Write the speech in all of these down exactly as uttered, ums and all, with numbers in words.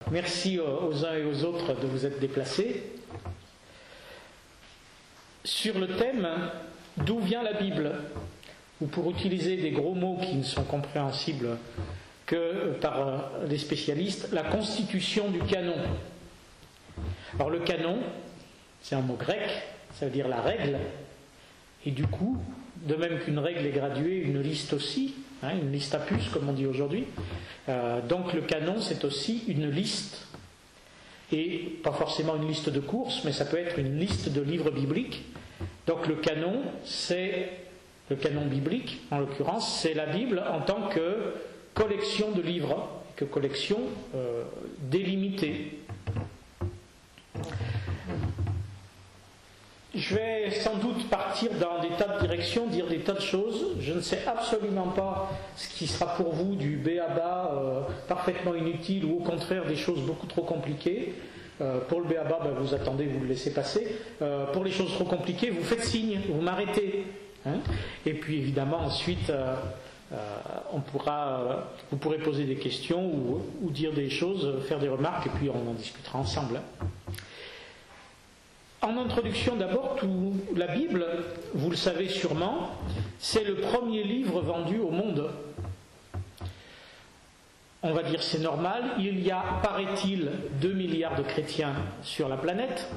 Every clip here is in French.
Merci aux uns et aux autres de vous être déplacés. Sur le thème « D'où vient la Bible ?», ou pour utiliser des gros mots qui ne sont compréhensibles que par les spécialistes, la constitution du canon. Alors le canon, c'est un mot grec, ça veut dire la règle, et du coup, de même qu'une règle est graduée, une liste aussi, hein, une liste à puces comme on dit aujourd'hui, euh, donc le canon c'est aussi une liste, et pas forcément une liste de courses, mais ça peut être une liste de livres bibliques. Donc le canon, c'est le canon biblique, en l'occurrence, c'est la Bible en tant que collection de livres, que collection euh, délimitée. Je vais sans doute partir dans des tas de directions, dire des tas de choses. Je ne sais absolument pas ce qui sera pour vous du b.a.-ba euh, parfaitement inutile ou au contraire des choses beaucoup trop compliquées. Euh, pour le b.a.-ba, ben, vous attendez, vous le laissez passer. Euh, pour les choses trop compliquées, vous faites signe, vous m'arrêtez. Hein, et puis évidemment ensuite, euh, euh, on pourra, euh, vous pourrez poser des questions ou, ou dire des choses, faire des remarques, et puis on en discutera ensemble. En introduction d'abord, tout, la Bible, vous le savez sûrement, c'est le premier livre vendu au monde. On va dire c'est normal, il y a, paraît-il, deux milliards de chrétiens sur la planète.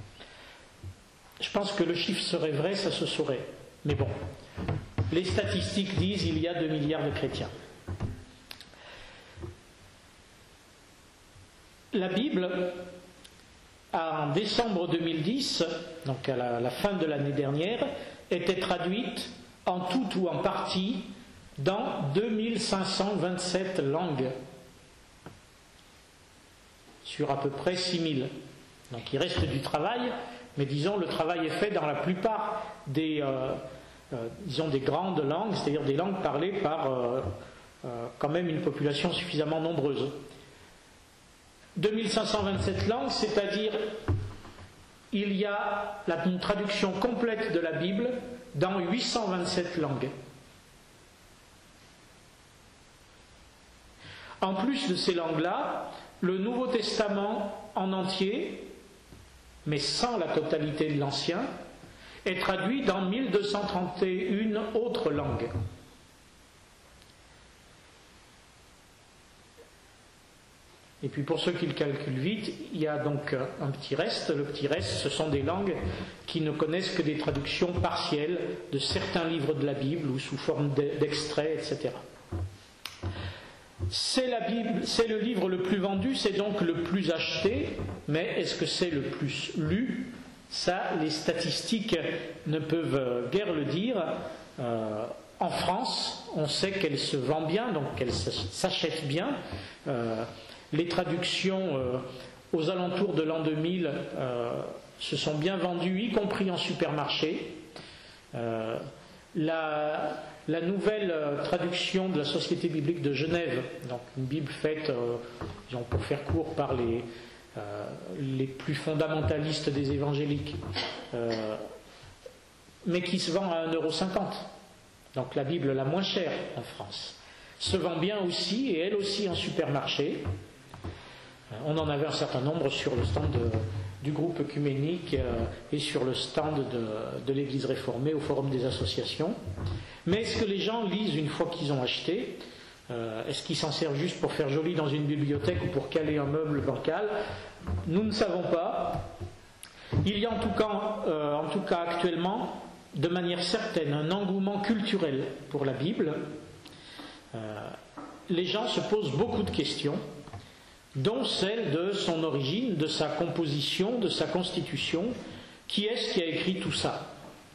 Je pense que le chiffre serait vrai, ça se saurait. Mais bon, les statistiques disent qu'il y a deux milliards de chrétiens. La Bible, en décembre deux mille dix, donc à la, la fin de l'année dernière, était traduite en tout ou en partie dans deux mille cinq cent vingt-sept langues, sur à peu près six mille. Donc il reste du travail, mais disons le travail est fait dans la plupart des, euh, euh, disons des grandes langues, c'est-à-dire des langues parlées par euh, euh, quand même une population suffisamment nombreuse. deux mille cinq cent vingt-sept langues, c'est-à-dire il y a la, une traduction complète de la Bible dans huit cent vingt-sept langues. En plus de ces langues-là, le Nouveau Testament en entier, mais sans la totalité de l'Ancien, est traduit dans mille deux cent trente et une autres langues. Et puis pour ceux qui le calculent vite, il y a donc un petit reste. Le petit reste, ce sont des langues qui ne connaissent que des traductions partielles de certains livres de la Bible ou sous forme d'extraits, et cetera. C'est la Bible, c'est le livre le plus vendu, c'est donc le plus acheté, mais est-ce que c'est le plus lu ? Ça, les statistiques ne peuvent guère le dire. Euh, en France, on sait qu'elle se vend bien, donc qu'elle s'achète bien. Euh, les traductions euh, aux alentours de l'an deux mille euh, se sont bien vendues, y compris en supermarché. Euh, la, la nouvelle euh, traduction de la Société biblique de Genève, donc une Bible faite, euh, disons pour faire court, par les, euh, les plus fondamentalistes des évangéliques, euh, mais qui se vend à un euro cinquante. Donc la Bible la moins chère en France se vend bien aussi, et elle aussi en supermarché. On en avait un certain nombre sur le stand de, du groupe œcuménique euh, et sur le stand de, de l'Église réformée au Forum des associations. Mais est-ce que les gens lisent une fois qu'ils ont acheté ? euh, Est-ce qu'ils s'en servent juste pour faire joli dans une bibliothèque ou pour caler un meuble bancal ? Nous ne savons pas. Il y a en tout cas, euh, en tout cas actuellement, de manière certaine, un engouement culturel pour la Bible. Euh, les gens se posent beaucoup de questions, dont celle de son origine, de sa composition, de sa constitution. Qui est-ce qui a écrit tout ça ?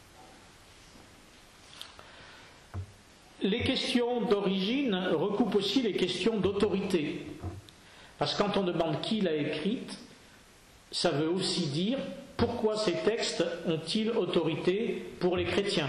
Les questions d'origine recoupent aussi les questions d'autorité. Parce que quand on demande qui l'a écrite, ça veut aussi dire pourquoi ces textes ont-ils autorité pour les chrétiens.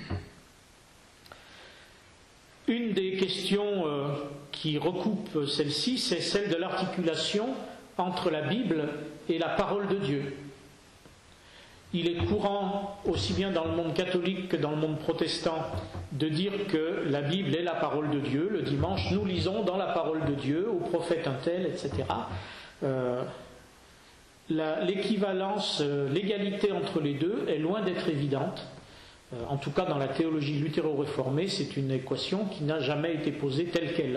Une des questions euh, qui recoupe celle-ci, c'est celle de l'articulation entre la Bible et la parole de Dieu. Il est courant, aussi bien dans le monde catholique que dans le monde protestant, de dire que la Bible est la parole de Dieu. Le dimanche, nous lisons dans la parole de Dieu, au prophète un tel, et cetera. euh, la, l'équivalence, euh, l'égalité entre les deux est loin d'être évidente. Euh, en tout cas, dans la théologie luthéro-réformée, c'est une équation qui n'a jamais été posée telle qu'elle.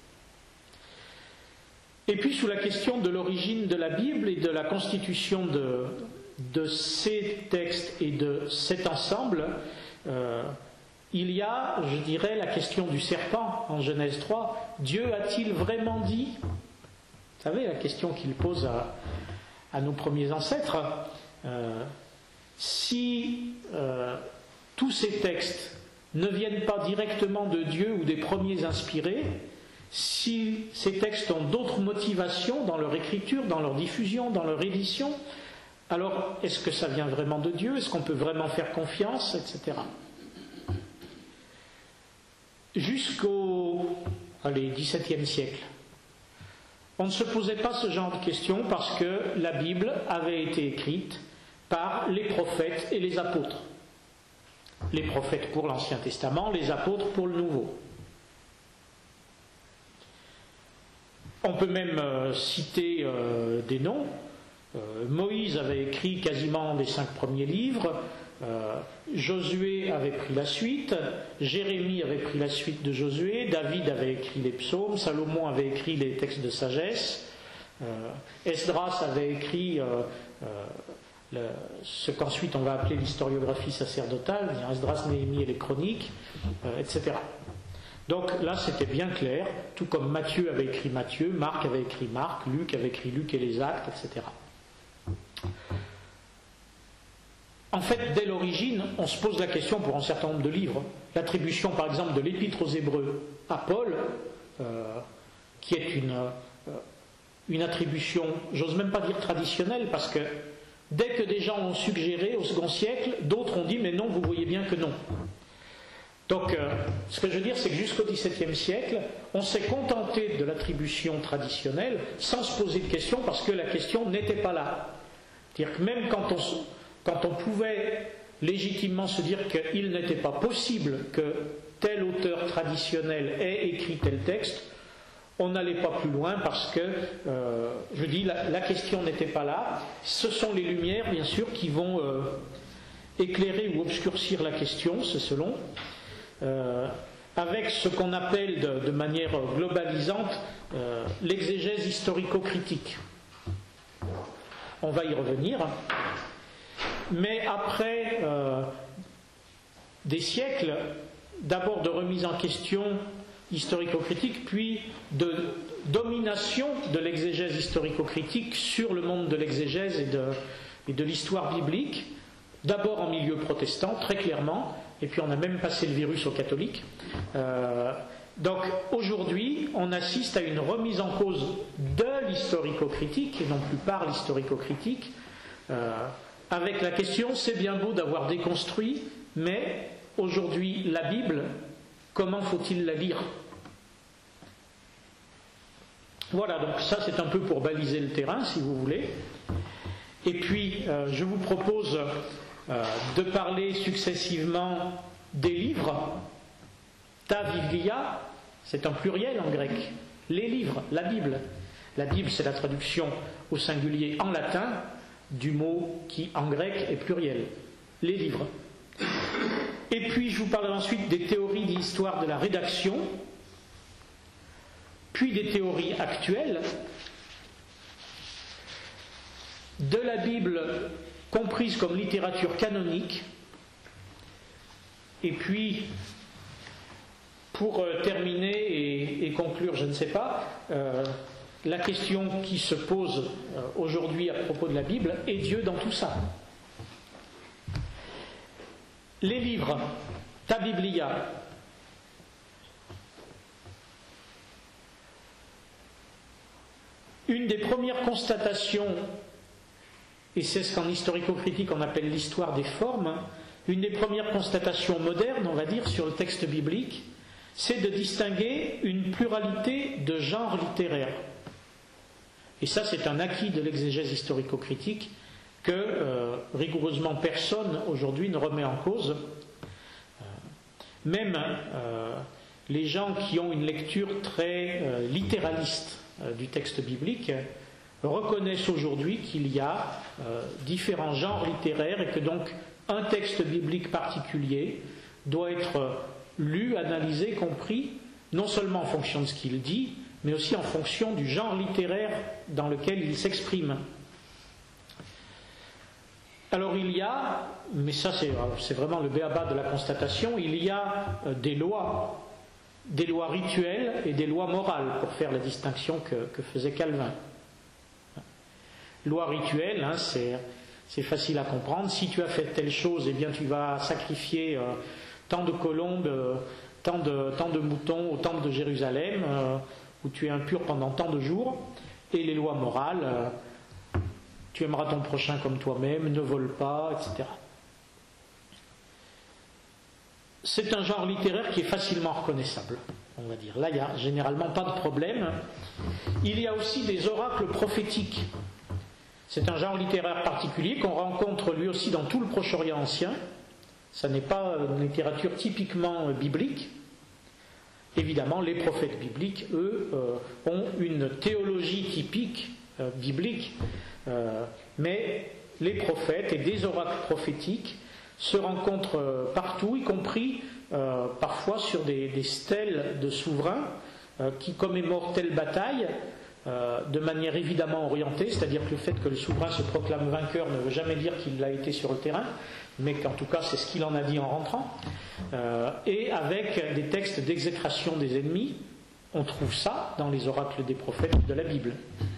Et puis, sous la question de l'origine de la Bible et de la constitution de, de ces textes et de cet ensemble, euh, il y a, je dirais, la question du serpent en Genèse trois. Dieu a-t-il vraiment dit ? Vous savez, la question qu'il pose à, à nos premiers ancêtres. Euh, si euh, tous ces textes ne viennent pas directement de Dieu ou des premiers inspirés, si ces textes ont d'autres motivations dans leur écriture, dans leur diffusion, dans leur édition, alors est-ce que ça vient vraiment de Dieu ? Est-ce qu'on peut vraiment faire confiance, et cetera. Jusqu'au allez, dix-septième siècle, on ne se posait pas ce genre de questions parce que la Bible avait été écrite par les prophètes et les apôtres. Les prophètes pour l'Ancien Testament, les apôtres pour le Nouveau. On peut même euh, citer euh, des noms. Euh, Moïse avait écrit quasiment les cinq premiers livres. Euh, Josué avait pris la suite, Jérémie avait pris la suite de Josué, David avait écrit les psaumes, Salomon avait écrit les textes de sagesse, euh, Esdras avait écrit euh, euh, le, ce qu'ensuite on va appeler l'historiographie sacerdotale, Esdras, Néhémie et les chroniques, euh, et cetera. Donc là c'était bien clair, tout comme Matthieu avait écrit Matthieu, Marc avait écrit Marc, Luc avait écrit Luc et les Actes, et cetera. En fait, dès l'origine, on se pose la question pour un certain nombre de livres. L'attribution, par exemple, de l'Épître aux Hébreux à Paul, euh, qui est une, euh, une attribution, j'ose même pas dire traditionnelle, parce que dès que des gens l'ont suggéré au second siècle, d'autres ont dit « mais non, vous voyez bien que non ». Donc, euh, ce que je veux dire, c'est que jusqu'au dix-septième siècle, on s'est contenté de l'attribution traditionnelle sans se poser de questions, parce que la question n'était pas là. C'est-à-dire que même quand on... Quand on pouvait légitimement se dire qu'il n'était pas possible que tel auteur traditionnel ait écrit tel texte, on n'allait pas plus loin parce que, euh, je dis, la, la question n'était pas là. Ce sont les lumières, bien sûr, qui vont euh, éclairer ou obscurcir la question, c'est selon, euh, avec ce qu'on appelle de, de manière globalisante euh, l'exégèse historico-critique. On va y revenir. Mais après euh, des siècles, d'abord de remise en question historico-critique, puis de domination de l'exégèse historico-critique sur le monde de l'exégèse et de, et de l'histoire biblique, d'abord en milieu protestant, très clairement, et puis on a même passé le virus aux catholiques. Euh, donc aujourd'hui, on assiste à une remise en cause de l'historico-critique, et non plus par l'historico-critique, euh, avec la question, c'est bien beau d'avoir déconstruit, mais aujourd'hui, la Bible, comment faut-il la lire ? Voilà, donc ça c'est un peu pour baliser le terrain, si vous voulez. Et puis, euh, je vous propose euh, de parler successivement des livres. Ta Biblia, c'est un pluriel en grec. Les livres, la Bible. La Bible, c'est la traduction au singulier en latin du mot qui en grec est pluriel, les livres. Et puis je vous parlerai ensuite des théories d'histoire de la rédaction, puis des théories actuelles, de la Bible comprise comme littérature canonique, et puis pour terminer et, et conclure, je ne sais pas, euh, la question qui se pose aujourd'hui à propos de la Bible, est Dieu dans tout ça ? Les livres, ta Biblia. Une des premières constatations, et c'est ce qu'en historico-critique on appelle l'histoire des formes, une des premières constatations modernes, on va dire, sur le texte biblique, c'est de distinguer une pluralité de genres littéraires. Et ça, c'est un acquis de l'exégèse historico-critique que euh, rigoureusement personne aujourd'hui ne remet en cause. Euh, même euh, les gens qui ont une lecture très euh, littéraliste euh, du texte biblique reconnaissent aujourd'hui qu'il y a euh, différents genres littéraires et que donc un texte biblique particulier doit être lu, analysé, compris, non seulement en fonction de ce qu'il dit, mais aussi en fonction du genre littéraire dans lequel il s'exprime. Alors il y a, mais ça c'est, c'est vraiment le b.a.-ba de la constatation, il y a des lois, des lois rituelles et des lois morales, pour faire la distinction que, que faisait Calvin. Loi rituelle, hein, c'est, c'est facile à comprendre. Si tu as fait telle chose, eh bien tu vas sacrifier euh, tant de colombes, euh, tant, de, tant de moutons au temple de Jérusalem, euh, où tu es impur pendant tant de jours. Et les lois morales, euh, tu aimeras ton prochain comme toi-même, ne vole pas, et cetera. C'est un genre littéraire qui est facilement reconnaissable, on va dire. Là, il n'y a généralement pas de problème. Il y a aussi des oracles prophétiques. C'est un genre littéraire particulier qu'on rencontre lui aussi dans tout le Proche-Orient ancien. Ça n'est pas une littérature typiquement biblique. Évidemment, les prophètes bibliques, eux, euh, ont une théologie typique euh, biblique, euh, mais les prophètes et des oracles prophétiques se rencontrent euh, partout, y compris euh, parfois sur des, des stèles de souverains euh, qui commémorent telle bataille. Euh, de manière évidemment orientée, c'est-à-dire que le fait que le souverain se proclame vainqueur ne veut jamais dire qu'il l'a été sur le terrain, mais qu'en tout cas c'est ce qu'il en a dit en rentrant, euh, et avec des textes d'exécration des ennemis. On trouve ça dans les oracles des prophètes de la Bible.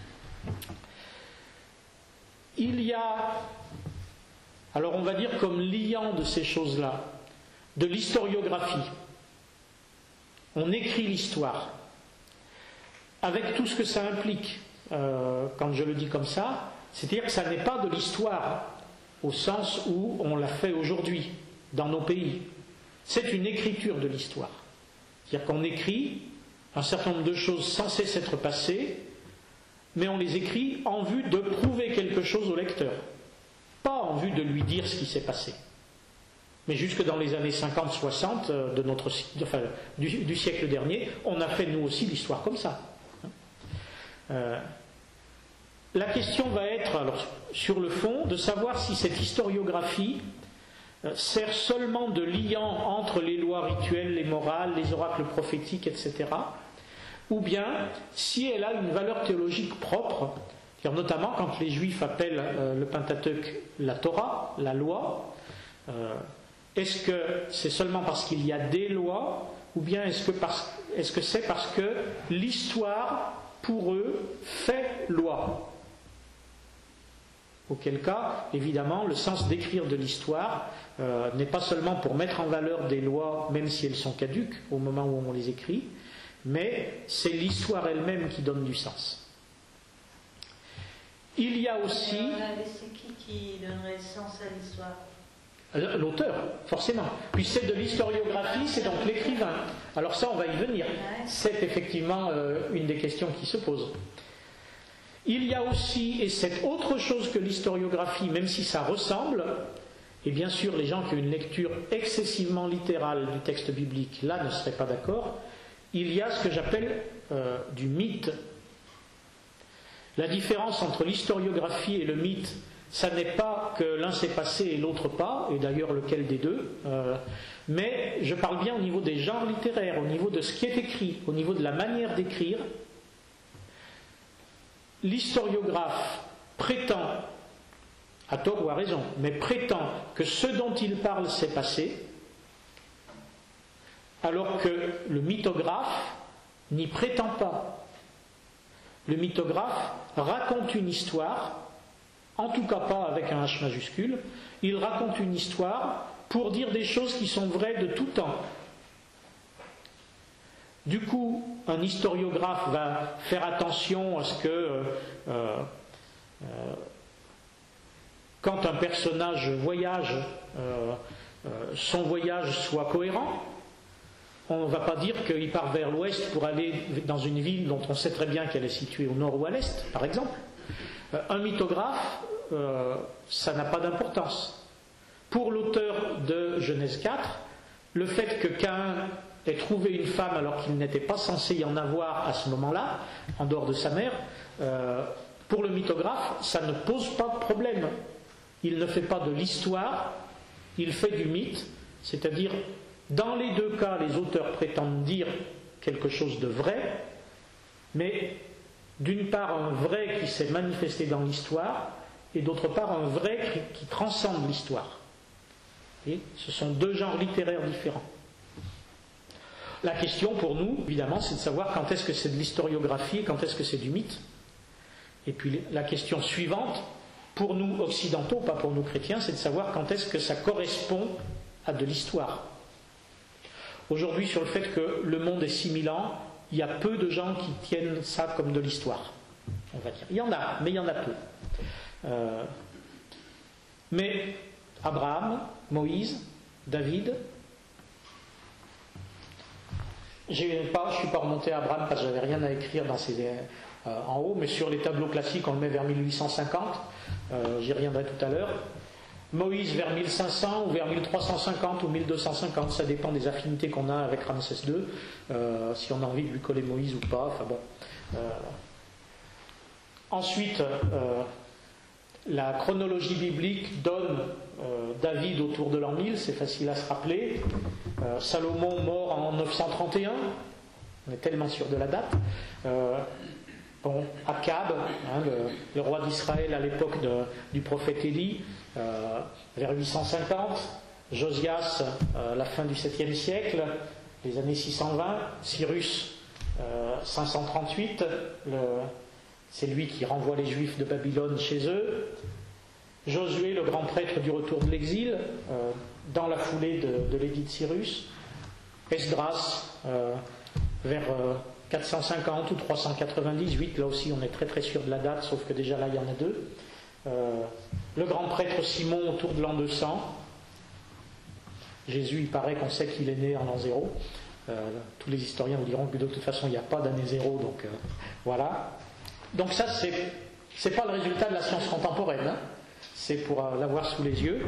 Il y a, alors on va dire comme liant de ces choses-là, de l'historiographie. On écrit l'histoire, avec tout ce que ça implique, euh, quand je le dis comme ça, c'est-à-dire que ça n'est pas de l'histoire au sens où on l'a fait aujourd'hui dans nos pays. C'est une écriture de l'histoire. C'est-à-dire qu'on écrit un certain nombre de choses censées s'être passées, mais on les écrit en vue de prouver quelque chose au lecteur, pas en vue de lui dire ce qui s'est passé. Mais jusque dans les années cinquante soixante de notre, enfin, du, du siècle dernier, on a fait nous aussi l'histoire comme ça. Euh, la question va être, alors, sur le fond, de savoir si cette historiographie euh, sert seulement de liant entre les lois rituelles, les morales, les oracles prophétiques, et cetera, ou bien si elle a une valeur théologique propre, notamment quand les Juifs appellent euh, le Pentateuque la Torah, la loi. Euh, est-ce que c'est seulement parce qu'il y a des lois, ou bien est-ce que, parce, est-ce que c'est parce que l'histoire pour eux, fait loi. Auquel cas, évidemment, le sens d'écrire de l'histoire euh, n'est pas seulement pour mettre en valeur des lois, même si elles sont caduques au moment où on les écrit, mais c'est l'histoire elle-même qui donne du sens. Il y a aussi... C'est qui qui donnerait sens à l'histoire ? L'auteur, forcément. Puis c'est de l'historiographie, c'est donc l'écrivain. Alors ça, on va y venir. C'est effectivement euh, une des questions qui se posent. Il y a aussi, et c'est autre chose que l'historiographie, même si ça ressemble, et bien sûr les gens qui ont une lecture excessivement littérale du texte biblique, là ne seraient pas d'accord, il y a ce que j'appelle euh, du mythe. La différence entre l'historiographie et le mythe, ça n'est pas que l'un s'est passé et l'autre pas, et d'ailleurs lequel des deux, euh, mais je parle bien au niveau des genres littéraires, au niveau de ce qui est écrit, au niveau de la manière d'écrire. L'historiographe prétend, à tort ou à raison, mais prétend que ce dont il parle s'est passé, alors que le mythographe n'y prétend pas. Le mythographe raconte une histoire, en tout cas pas avec un H majuscule, il raconte une histoire pour dire des choses qui sont vraies de tout temps. Du coup, un historiographe va faire attention à ce que euh, euh, quand un personnage voyage, euh, euh, son voyage soit cohérent. On ne va pas dire qu'il part vers l'ouest pour aller dans une ville dont on sait très bien qu'elle est située au nord ou à l'est, par exemple. Un mythographe, euh, ça n'a pas d'importance. Pour l'auteur de Genèse quatre, le fait que Caïn ait trouvé une femme alors qu'il n'était pas censé y en avoir à ce moment-là, en dehors de sa mère, euh, Pour le mythographe, ça ne pose pas de problème. Il ne fait pas de l'histoire, il fait du mythe, c'est-à-dire, dans les deux cas, les auteurs prétendent dire quelque chose de vrai, mais d'une part un vrai qui s'est manifesté dans l'histoire, et d'autre part un vrai qui, qui transcende l'histoire. Et ce sont deux genres littéraires différents. La question pour nous, évidemment, c'est de savoir quand est-ce que c'est de l'historiographie et quand est-ce que c'est du mythe. Et puis la question suivante, pour nous occidentaux, pas pour nous chrétiens, c'est de savoir quand est-ce que ça correspond à de l'histoire. Aujourd'hui, sur le fait que le monde est six mille ans, il y a peu de gens qui tiennent ça comme de l'histoire, on va dire. Il y en a, mais il y en a peu. Euh, mais Abraham, Moïse, David, j'ai pas, je ne suis pas remonté à Abraham parce que j'avais rien à écrire dans ces, euh, en haut, mais sur les tableaux classiques, on le met vers mille huit cent cinquante, euh, j'y reviendrai tout à l'heure. Moïse vers mille cinq cents ou vers mille trois cent cinquante ou mille deux cent cinquante, ça dépend des affinités qu'on a avec Ramsès deux, euh, si on a envie de lui coller Moïse ou pas, enfin bon. Euh, ensuite, euh, la chronologie biblique donne euh, David autour de l'an mille, c'est facile à se rappeler. Euh, Salomon mort en neuf cent trente et un, on est tellement sûr de la date. Euh, bon, Akab, hein, le, le roi d'Israël à l'époque de, du prophète Élie, euh, vers huit cent cinquante. Josias, euh, la fin du septième siècle, les années six cent vingt. Cyrus, euh, cinq cent trente-huit, le, c'est lui qui renvoie les Juifs de Babylone chez eux. Josué, le grand prêtre du retour de l'exil, euh, dans la foulée de, de l'édit de Cyrus. Esdras, euh, vers euh, quatre cent cinquante ou trois cent quatre-vingt-dix-huit, là aussi on est très très sûr de la date, sauf que déjà là il y en a deux. Euh, le grand prêtre Simon autour de l'an deux cents. Jésus, il paraît qu'on sait qu'il est né en l'an zéro. Euh, tous les historiens vous diront que de toute façon il n'y a pas d'année zéro, donc euh, voilà. Donc ça, c'est, c'est pas le résultat de la science contemporaine, hein. C'est pour euh, l'avoir sous les yeux.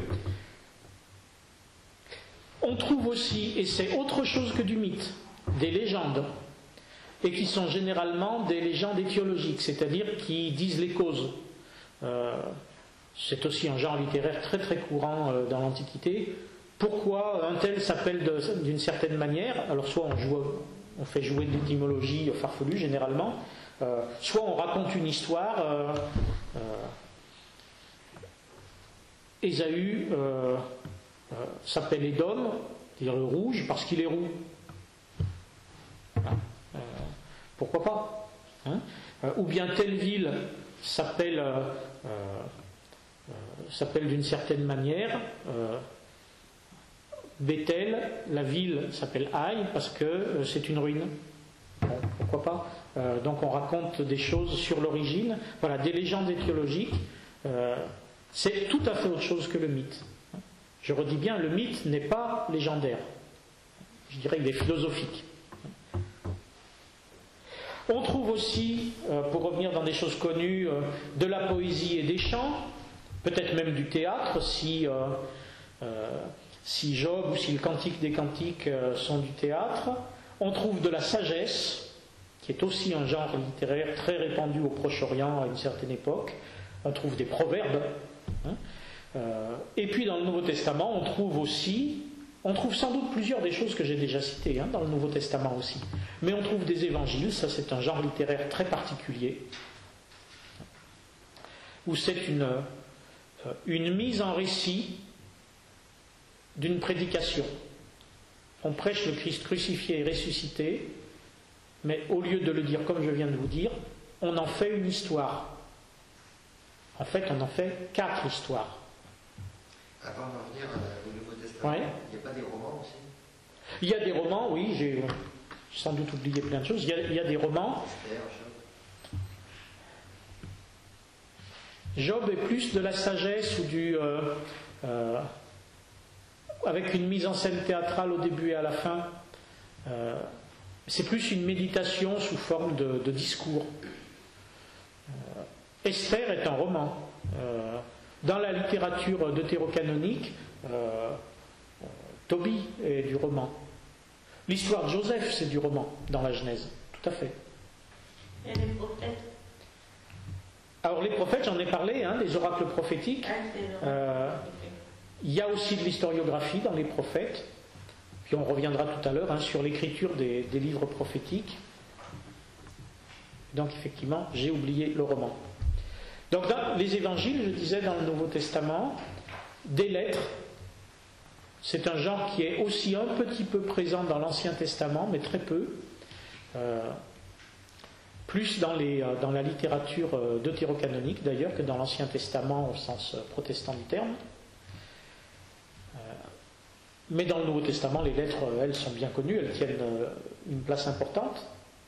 On trouve aussi, et c'est autre chose que du mythe, des légendes, et qui sont généralement des légendes étiologiques, c'est-à-dire qui disent les causes. Euh, c'est aussi un genre littéraire très très courant euh, dans l'Antiquité. Pourquoi un tel s'appelle de, d'une certaine manière? Alors soit on, joue, on fait jouer de l'étymologie farfelue généralement, euh, soit on raconte une histoire. Euh, euh, Ésaü euh, euh, s'appelle Édom, c'est-à-dire le rouge, parce qu'il est roux. Hein, euh, pourquoi pas, hein, euh, ou bien telle ville s'appelle, euh, euh, s'appelle d'une certaine manière. Euh, Bethel, la ville s'appelle Haï parce que euh, c'est une ruine. Bon, pourquoi pas. Euh, donc on raconte des choses sur l'origine. Voilà, des légendes étiologiques. Euh, c'est tout à fait autre chose que le mythe. Je redis bien, le mythe n'est pas légendaire. Je dirais qu'il est philosophique. On trouve aussi, euh, pour revenir dans des choses connues, euh, de la poésie et des chants, peut-être même du théâtre, si, euh, euh, si Job ou si le Cantique des Cantiques euh, sont du théâtre. On trouve de la sagesse, qui est aussi un genre littéraire très répandu au Proche-Orient à une certaine époque. On trouve des proverbes. Hein. Euh, et puis dans le Nouveau Testament, on trouve aussi, on trouve sans doute plusieurs des choses que j'ai déjà citées hein, dans le Nouveau Testament aussi. Mais on trouve des évangiles, ça c'est un genre littéraire très particulier, où c'est une, une mise en récit d'une prédication. On prêche le Christ crucifié et ressuscité, mais au lieu de le dire comme je viens de vous dire, on en fait une histoire. En fait, on en fait quatre histoires. Avant d'en venir au Nouveau Testament, ouais. Il n'y a pas des romans aussi? Il y a des romans, oui, j'ai sans doute oublié plein de choses. Il y a, il y a des romans. Esther, Job. Job est plus de la sagesse ou du... Euh, euh, avec une mise en scène théâtrale au début et à la fin. Euh, c'est plus une méditation sous forme de, de discours. Euh, Esther est un roman. Euh, dans la littérature deutérocanonique, euh, euh, Tobie est du roman. L'histoire de Joseph, c'est du roman dans la Genèse, tout à fait. Et les prophètes? Alors les prophètes, j'en ai parlé, hein, les oracles prophétiques. Euh, il y a aussi de l'historiographie dans les prophètes. Puis on reviendra tout à l'heure hein, sur l'écriture des, des livres prophétiques. Donc effectivement, j'ai oublié le roman. Donc dans les évangiles, je disais dans le Nouveau Testament, des lettres, c'est un genre qui est aussi un petit peu présent dans l'Ancien Testament, mais très peu. Euh, plus dans, les, dans la littérature deutérocanonique d'ailleurs que dans l'Ancien Testament au sens protestant du terme. Euh, mais dans le Nouveau Testament, les lettres, elles, sont bien connues, elles tiennent une place importante.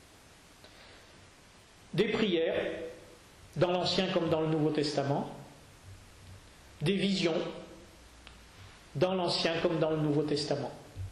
Des prières, dans l'Ancien comme dans le Nouveau Testament. Des visions, dans l'Ancien comme dans le Nouveau Testament.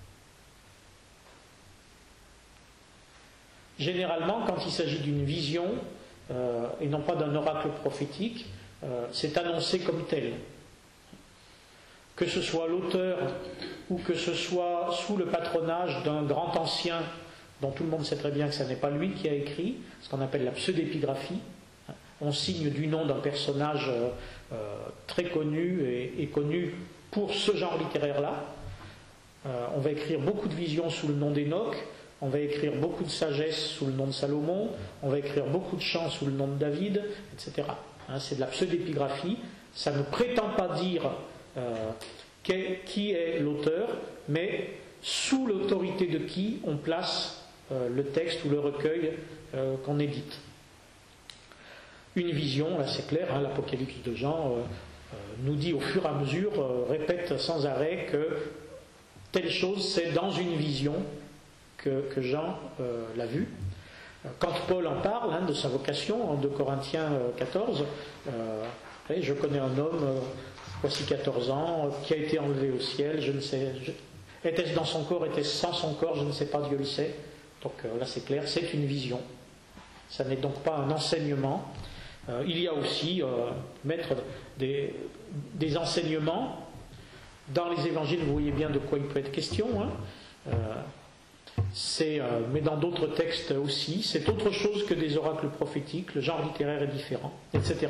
Généralement, quand il s'agit d'une vision, euh, et non pas d'un oracle prophétique, euh, c'est annoncé comme tel. Que ce soit l'auteur ou que ce soit sous le patronage d'un grand ancien, dont tout le monde sait très bien que ce n'est pas lui qui a écrit, ce qu'on appelle la pseudépigraphie. On signe du nom d'un personnage euh, très connu et, et connu pour ce genre littéraire-là. Euh, on va écrire beaucoup de visions sous le nom d'Enoch. On va écrire beaucoup de sagesse sous le nom de Salomon, on va écrire beaucoup de chants sous le nom de David, et cetera. Hein, c'est de la pseudépigraphie, ça ne prétend pas dire euh, qui est l'auteur, mais sous l'autorité de qui on place euh, le texte ou le recueil euh, qu'on édite. Une vision, là c'est clair, hein, l'Apocalypse de Jean euh, euh, nous dit au fur et à mesure, euh, répète sans arrêt que telle chose c'est dans une vision que, que Jean euh, l'a vu. Quand Paul en parle hein, de sa vocation en deux Corinthiens quatorze, euh, je connais un homme, euh, voici quatorze ans, qui a été enlevé au ciel, je ne sais, je, était-ce dans son corps, était-ce sans son corps, je ne sais pas, Dieu le sait. Donc euh, là c'est clair, c'est une vision. Ça n'est donc pas un enseignement. Euh, il y a aussi, euh, mettre des, des enseignements. Dans les évangiles, vous voyez bien de quoi il peut être question. Hein. Euh, c'est, euh, mais dans d'autres textes aussi, c'est autre chose que des oracles prophétiques, le genre littéraire est différent, et cetera.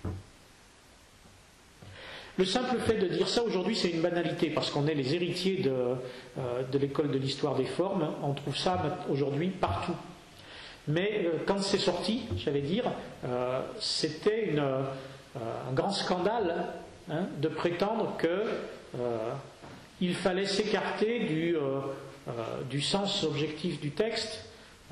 Le simple fait de dire ça aujourd'hui, c'est une banalité, parce qu'on est les héritiers de, euh, de l'école de l'histoire des formes, on trouve ça aujourd'hui partout. Mais euh, quand c'est sorti, j'allais dire, euh, c'était une, euh, un grand scandale hein, de prétendre que euh, il fallait s'écarter du, euh, euh, du sens objectif du texte, euh,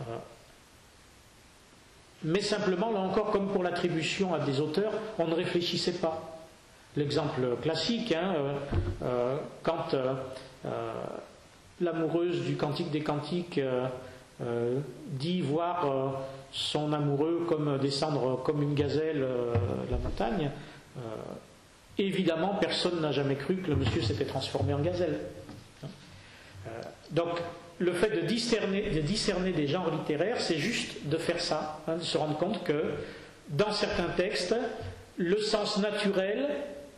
mais simplement, là encore, comme pour l'attribution à des auteurs, on ne réfléchissait pas. L'exemple classique, hein, euh, euh, quand euh, euh, l'amoureuse du Cantique des Cantiques euh, euh, dit voir euh, son amoureux comme descendre comme une gazelle euh, la montagne, euh, évidemment personne n'a jamais cru que le monsieur s'était transformé en gazelle. Euh, donc le fait de discerner, de discerner des genres littéraires, c'est juste de faire ça, hein, de se rendre compte que dans certains textes, le sens naturel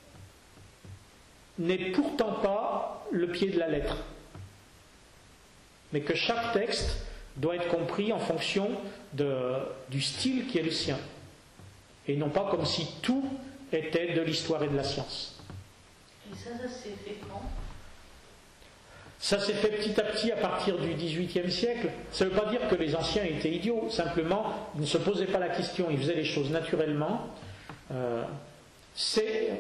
n'est pourtant pas le pied de la lettre, mais que chaque texte doit être compris en fonction de, du style qui est le sien, et non pas comme si tout était de l'histoire et de la science. Et ça, ça s'est fait quand ? Ça s'est fait petit à petit à partir du dix-huitième siècle. Ça ne veut pas dire que les anciens étaient idiots, simplement ils ne se posaient pas la question, ils faisaient les choses naturellement. Euh, c'est,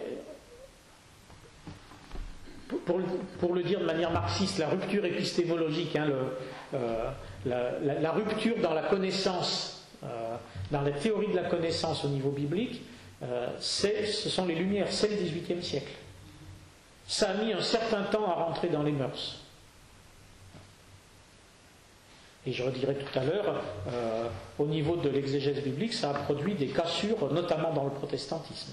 pour, pour le dire de manière marxiste, la rupture épistémologique, hein, le, euh, la, la, la rupture dans la connaissance, euh, dans la théorie de la connaissance au niveau biblique, euh, c'est, ce sont les Lumières, c'est le dix-huitième siècle. Ça a mis un certain temps à rentrer dans les mœurs. Et je redirai tout à l'heure, euh, au niveau de l'exégèse biblique, ça a produit des cassures, notamment dans le protestantisme.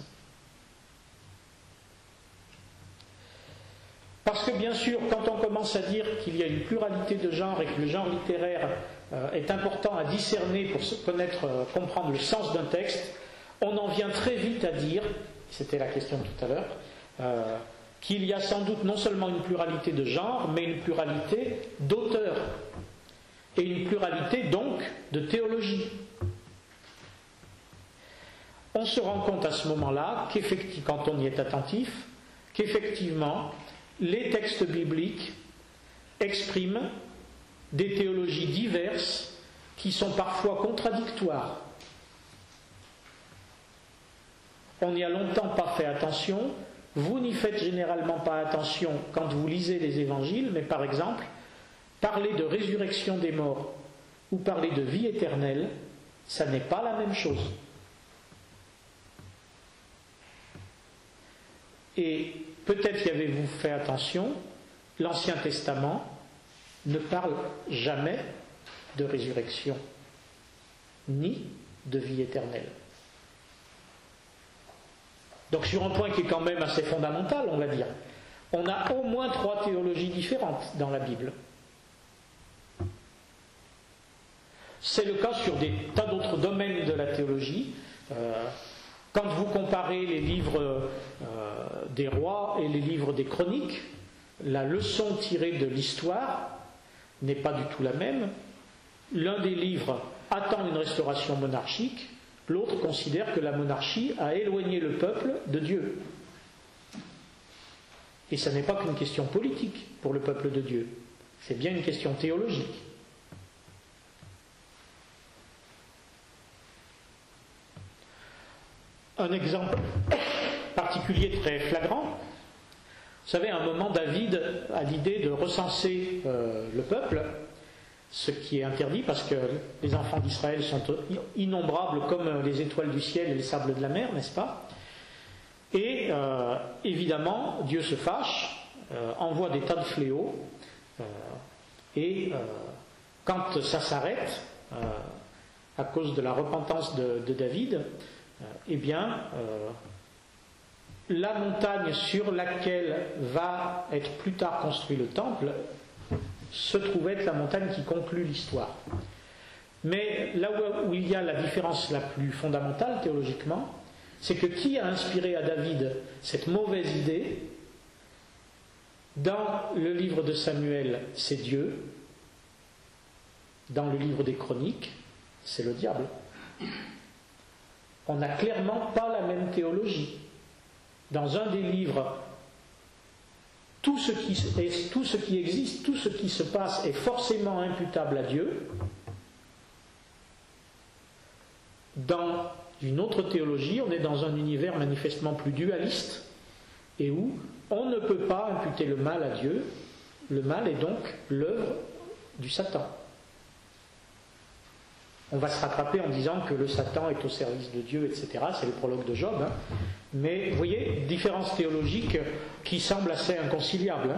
Parce que bien sûr, quand on commence à dire qu'il y a une pluralité de genres et que le genre littéraire euh, est important à discerner pour connaître, euh, comprendre le sens d'un texte, on en vient très vite à dire, c'était la question tout à l'heure, euh, qu'il y a sans doute non seulement une pluralité de genres, mais une pluralité d'auteurs. Et une pluralité donc de théologie. on se rend compte à ce moment-là, quand on y est attentif, qu'effectivement, les textes bibliques expriment des théologies diverses qui sont parfois contradictoires. On n'y a longtemps pas fait attention, vous n'y faites généralement pas attention quand vous lisez les évangiles, mais par exemple, parler de résurrection des morts ou parler de vie éternelle, ça n'est pas la même chose. Et peut-être y avez-vous fait attention, l'Ancien Testament ne parle jamais de résurrection, ni de vie éternelle. Donc sur un point qui est quand même assez fondamental, on va dire, on a au moins trois théologies différentes dans la Bible. C'est le cas sur des tas d'autres domaines de la théologie. Euh, quand vous comparez les livres euh, des rois et les livres des chroniques, la leçon tirée de l'histoire n'est pas du tout la même. L'un des livres attend une restauration monarchique, l'autre considère que la monarchie a éloigné le peuple de Dieu. Et ça n'est pas qu'une question politique pour le peuple de Dieu, c'est bien une question théologique. Un exemple particulier très flagrant, vous savez, à un moment, David a l'idée de recenser euh, le peuple, ce qui est interdit parce que les enfants d'Israël sont innombrables comme les étoiles du ciel et les sables de la mer, n'est-ce pas? Et euh, évidemment, Dieu se fâche, euh, envoie des tas de fléaux, euh, et euh, quand ça s'arrête, euh, à cause de la repentance de, de David, euh, eh bien, euh, la montagne sur laquelle va être plus tard construit le temple se trouve être la montagne qui conclut l'histoire. Mais là où, où il y a la différence la plus fondamentale théologiquement, c'est que qui a inspiré à David cette mauvaise idée? Dans le livre de Samuel, c'est Dieu. Dans le livre des Chroniques, c'est le diable. On n'a clairement pas la même théologie. Dans un des livres, tout ce qui est, tout ce qui existe, tout ce qui se passe est forcément imputable à Dieu. Dans une autre théologie, on est dans un univers manifestement plus dualiste et où on ne peut pas imputer le mal à Dieu. Le mal est donc l'œuvre du Satan. On va se rattraper en disant que le Satan est au service de Dieu, et cetera. C'est le prologue de Job. Hein. Mais vous voyez, différences théologiques qui semblent assez inconciliables.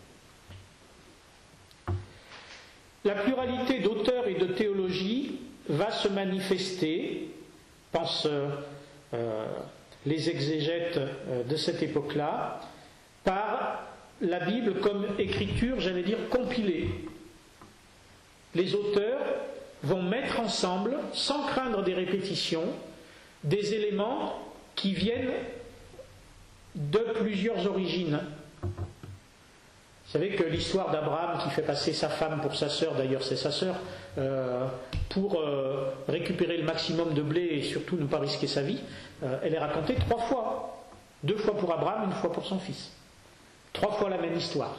Hein. La pluralité d'auteurs et de théologies va se manifester, pensent euh, les exégètes euh, de cette époque-là, par la Bible comme écriture, j'allais dire, compilée. Les auteurs vont mettre ensemble, sans craindre des répétitions, des éléments qui viennent de plusieurs origines. Vous savez que l'histoire d'Abraham qui fait passer sa femme pour sa sœur, d'ailleurs c'est sa sœur, euh, pour euh, récupérer le maximum de blé et surtout ne pas risquer sa vie, euh, elle est racontée trois fois. Deux fois pour Abraham, une fois pour son fils. Trois fois la même histoire.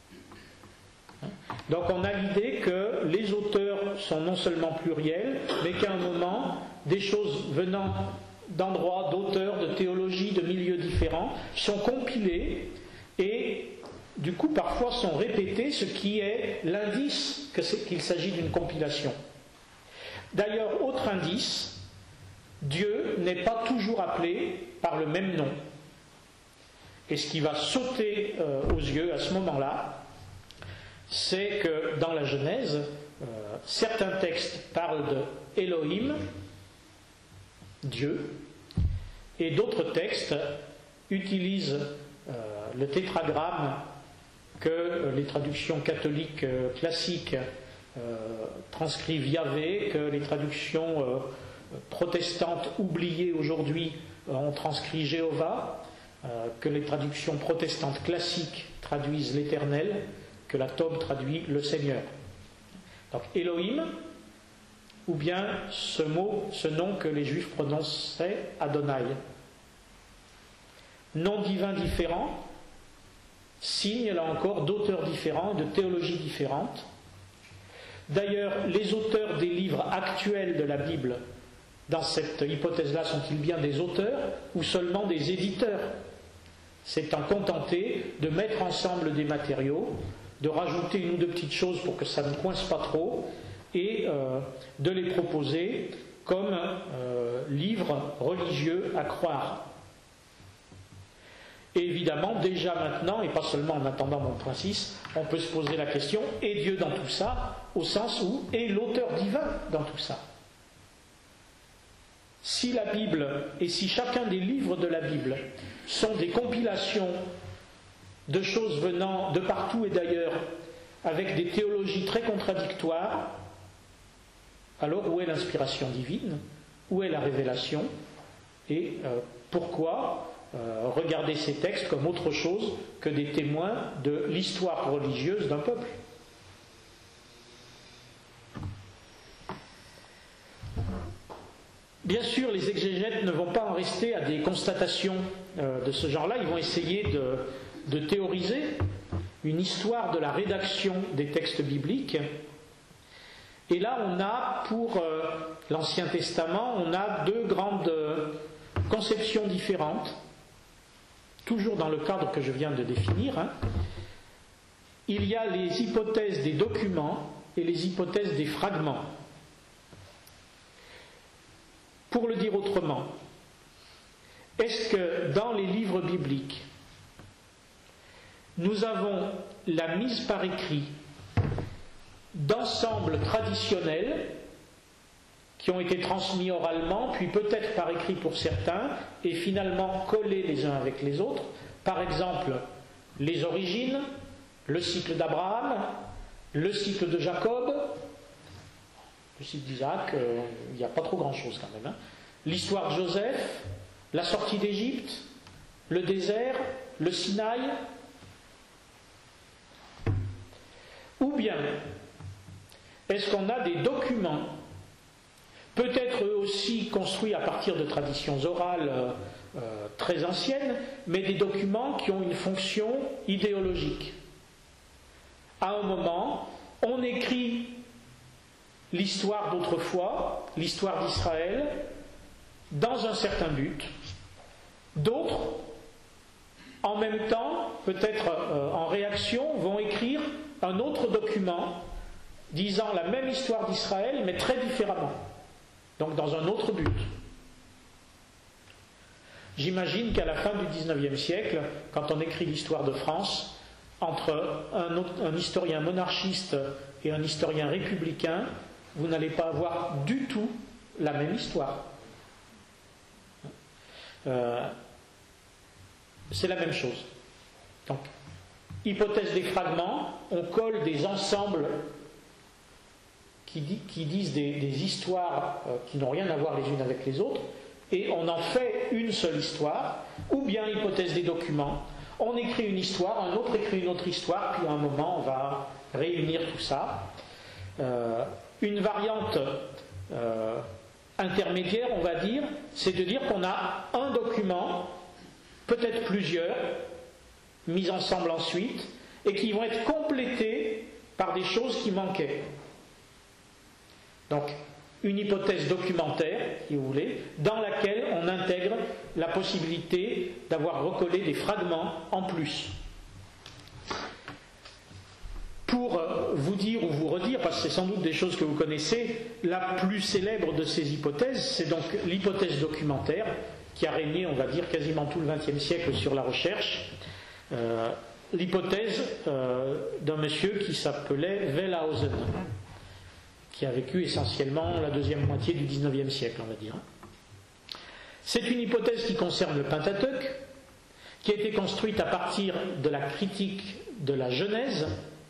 Donc on a l'idée que les auteurs sont non seulement pluriels, mais qu'à un moment, des choses venant d'endroits, d'auteurs, de théologies, de milieux différents, sont compilées et du coup parfois sont répétées, ce qui est l'indice que c'est, qu'il s'agit d'une compilation. D'ailleurs, autre indice, Dieu n'est pas toujours appelé par le même nom. Et ce qui va sauter euh, aux yeux à ce moment-là, c'est que dans la Genèse, euh, certains textes parlent de Elohim, Dieu, et d'autres textes utilisent euh, le tétragramme que euh, les traductions catholiques euh, classiques euh, transcrivent Yahvé, que les traductions euh, protestantes oubliées aujourd'hui euh, ont transcrit Jéhovah, euh, que les traductions protestantes classiques traduisent l'Éternel, que la Tobe traduit le Seigneur. Donc Elohim, ou bien ce mot, ce nom que les Juifs prononçaient Adonai. Nom divin différent, signe là encore d'auteurs différents, de théologies différentes. D'ailleurs, les auteurs des livres actuels de la Bible, dans cette hypothèse-là, sont-ils bien des auteurs ou seulement des éditeurs, s'étant contentés de mettre ensemble des matériaux, de rajouter une ou deux petites choses pour que ça ne coince pas trop, et euh, de les proposer comme euh, livres religieux à croire. Et évidemment, déjà maintenant, et pas seulement en attendant mon point six, on peut se poser la question, est Dieu dans tout ça, au sens où est l'auteur divin dans tout ça? Si la Bible, et si chacun des livres de la Bible sont des compilations de choses venant de partout et d'ailleurs, avec des théologies très contradictoires, alors où est l'inspiration divine? Où est la révélation? Et euh, pourquoi Euh, regarder ces textes comme autre chose que des témoins de l'histoire religieuse d'un peuple? Bien sûr, les exégètes ne vont pas en rester à des constatations euh, de ce genre-là, ils vont essayer de, de théoriser une histoire de la rédaction des textes bibliques. Et là, on a, pour euh, l'Ancien Testament, on a deux grandes euh, conceptions différentes. Toujours dans le cadre que je viens de définir, hein, il y a les hypothèses des documents et les hypothèses des fragments. Pour le dire autrement, est-ce que dans les livres bibliques, nous avons la mise par écrit d'ensembles traditionnels qui ont été transmis oralement, puis peut-être par écrit pour certains, et finalement collés les uns avec les autres. Par exemple, les origines, le cycle d'Abraham, le cycle de Jacob, le cycle d'Isaac, euh, il n'y a pas trop grand-chose quand même. Hein. L'histoire de Joseph, la sortie d'Égypte, le désert, le Sinaï. Ou bien, est-ce qu'on a des documents, peut-être eux aussi construits à partir de traditions orales euh, euh, très anciennes, mais des documents qui ont une fonction idéologique. À un moment, on écrit l'histoire d'autrefois, l'histoire d'Israël, dans un certain but. D'autres, en même temps, peut-être euh, en réaction, vont écrire un autre document disant la même histoire d'Israël, mais très différemment. Donc dans un autre but. J'imagine qu'à la fin du dix-neuvième siècle, quand on écrit l'histoire de France, entre un, autre, un historien monarchiste et un historien républicain, vous n'allez pas avoir du tout la même histoire. Euh, c'est la même chose. Donc, hypothèse des fragments, on colle des ensembles qui, dit, qui disent des, des histoires euh, qui n'ont rien à voir les unes avec les autres, et on en fait une seule histoire, ou bien hypothèse des documents, on écrit une histoire, un autre écrit une autre histoire, puis à un moment on va réunir tout ça. Euh, une variante euh, intermédiaire, on va dire, c'est de dire qu'on a un document, peut-être plusieurs, mis ensemble ensuite, et qui vont être complétés par des choses qui manquaient. Donc, une hypothèse documentaire, si vous voulez, dans laquelle on intègre la possibilité d'avoir recollé des fragments en plus. Pour vous dire ou vous redire, parce que c'est sans doute des choses que vous connaissez, la plus célèbre de ces hypothèses, c'est donc l'hypothèse documentaire, qui a régné, on va dire, quasiment tout le vingtième siècle sur la recherche. Euh, l'hypothèse euh, d'un monsieur qui s'appelait Wellhausen, qui a vécu essentiellement la deuxième moitié du dix-neuvième siècle, on va dire. C'est une hypothèse qui concerne le Pentateuque, qui a été construite à partir de la critique de la Genèse.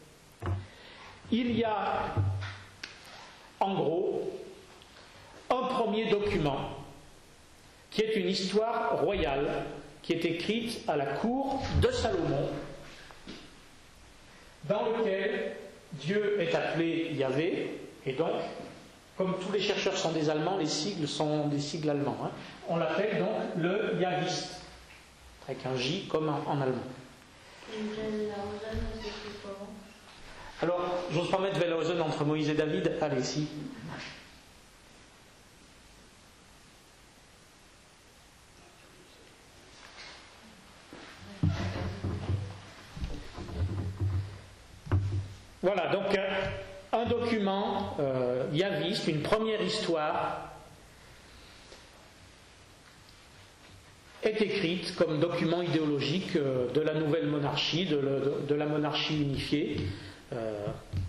Il y a, en gros, un premier document, qui est une histoire royale, qui est écrite à la cour de Salomon, dans lequel Dieu est appelé Yahvé, et donc, comme tous les chercheurs sont des Allemands, les sigles sont des sigles allemands. Hein. On l'appelle donc le Yaviste, avec un J comme en, en allemand. Alors, j'ose pas mettre Wellhausen entre Moïse et David. Allez, si. Voilà, donc un document euh, yaviste, une première histoire, est écrite comme document idéologique euh, de la nouvelle monarchie, de, le, de, de la monarchie unifiée. Euh,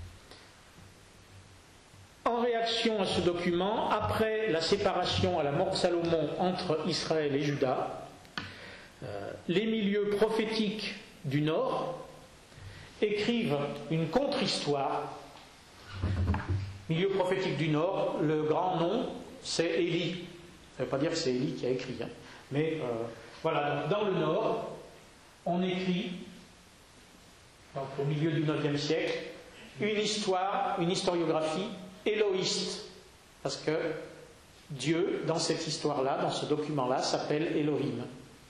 en réaction à ce document, après la séparation à la mort de Salomon entre Israël et Juda, euh, les milieux prophétiques du Nord écrivent une contre-histoire. Milieu prophétique du Nord, le grand nom, c'est Élie. Ça ne veut pas dire que c'est Élie qui a écrit, hein. Mais euh, voilà, donc dans le Nord, on écrit, donc au milieu du neuvième siècle, une histoire, une historiographie élohiste. Parce que Dieu, dans cette histoire-là, dans ce document-là, s'appelle Elohim.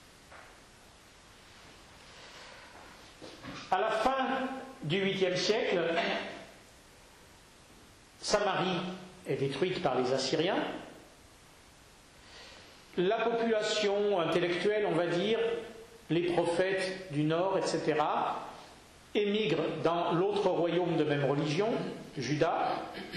À la fin du huitième siècle, Samarie est détruite par les Assyriens. La population intellectuelle, on va dire, les prophètes du Nord, et cetera, émigrent dans l'autre royaume de même religion, Juda,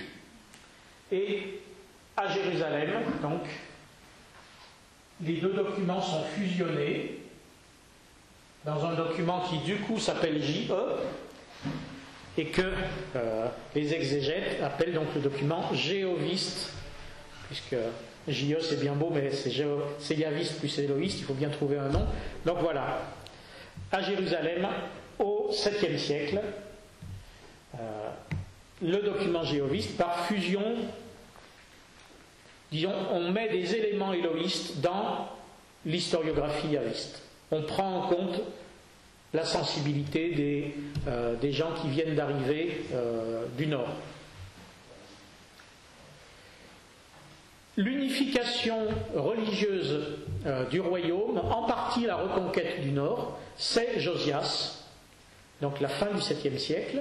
et à Jérusalem, donc, les deux documents sont fusionnés dans un document qui du coup s'appelle J E et que euh, les exégètes appellent donc le document Jéhoviste, puisque J E c'est bien beau, mais c'est, Géo, c'est Yaviste plus Élohiste, il faut bien trouver un nom. Donc voilà, à Jérusalem, au septième siècle, euh, le document Jéhoviste, par fusion, disons, on met des éléments élohistes dans l'historiographie yaviste. On prend en compte la sensibilité des, euh, des gens qui viennent d'arriver euh, du Nord. L'unification religieuse euh, du royaume, en partie la reconquête du Nord, c'est Josias, donc la fin du septième siècle.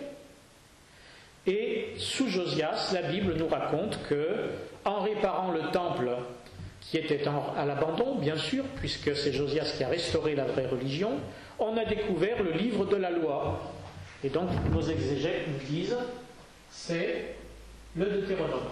Et sous Josias, la Bible nous raconte que, en réparant le temple qui était en, à l'abandon, bien sûr, puisque c'est Josias qui a restauré la vraie religion, on a découvert le livre de la loi. Et donc nos exégètes nous disent, c'est le Deutéronome.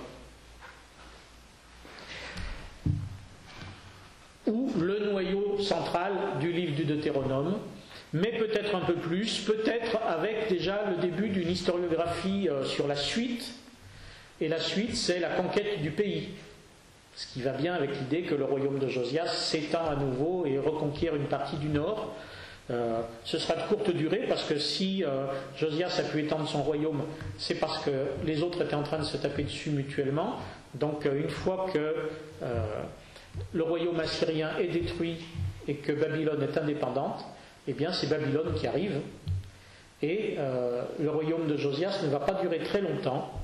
Ou le noyau central du livre du Deutéronome, mais peut-être un peu plus, peut-être avec déjà le début d'une historiographie euh, sur la suite, et la suite c'est la conquête du pays, ce qui va bien avec l'idée que le royaume de Josias s'étend à nouveau et reconquiert une partie du nord. Euh, ce sera de courte durée parce que si euh, Josias a pu étendre son royaume, c'est parce que les autres étaient en train de se taper dessus mutuellement. Donc euh, une fois que euh, le royaume assyrien est détruit et que Babylone est indépendante, eh bien c'est Babylone qui arrive et euh, le royaume de Josias ne va pas durer très longtemps.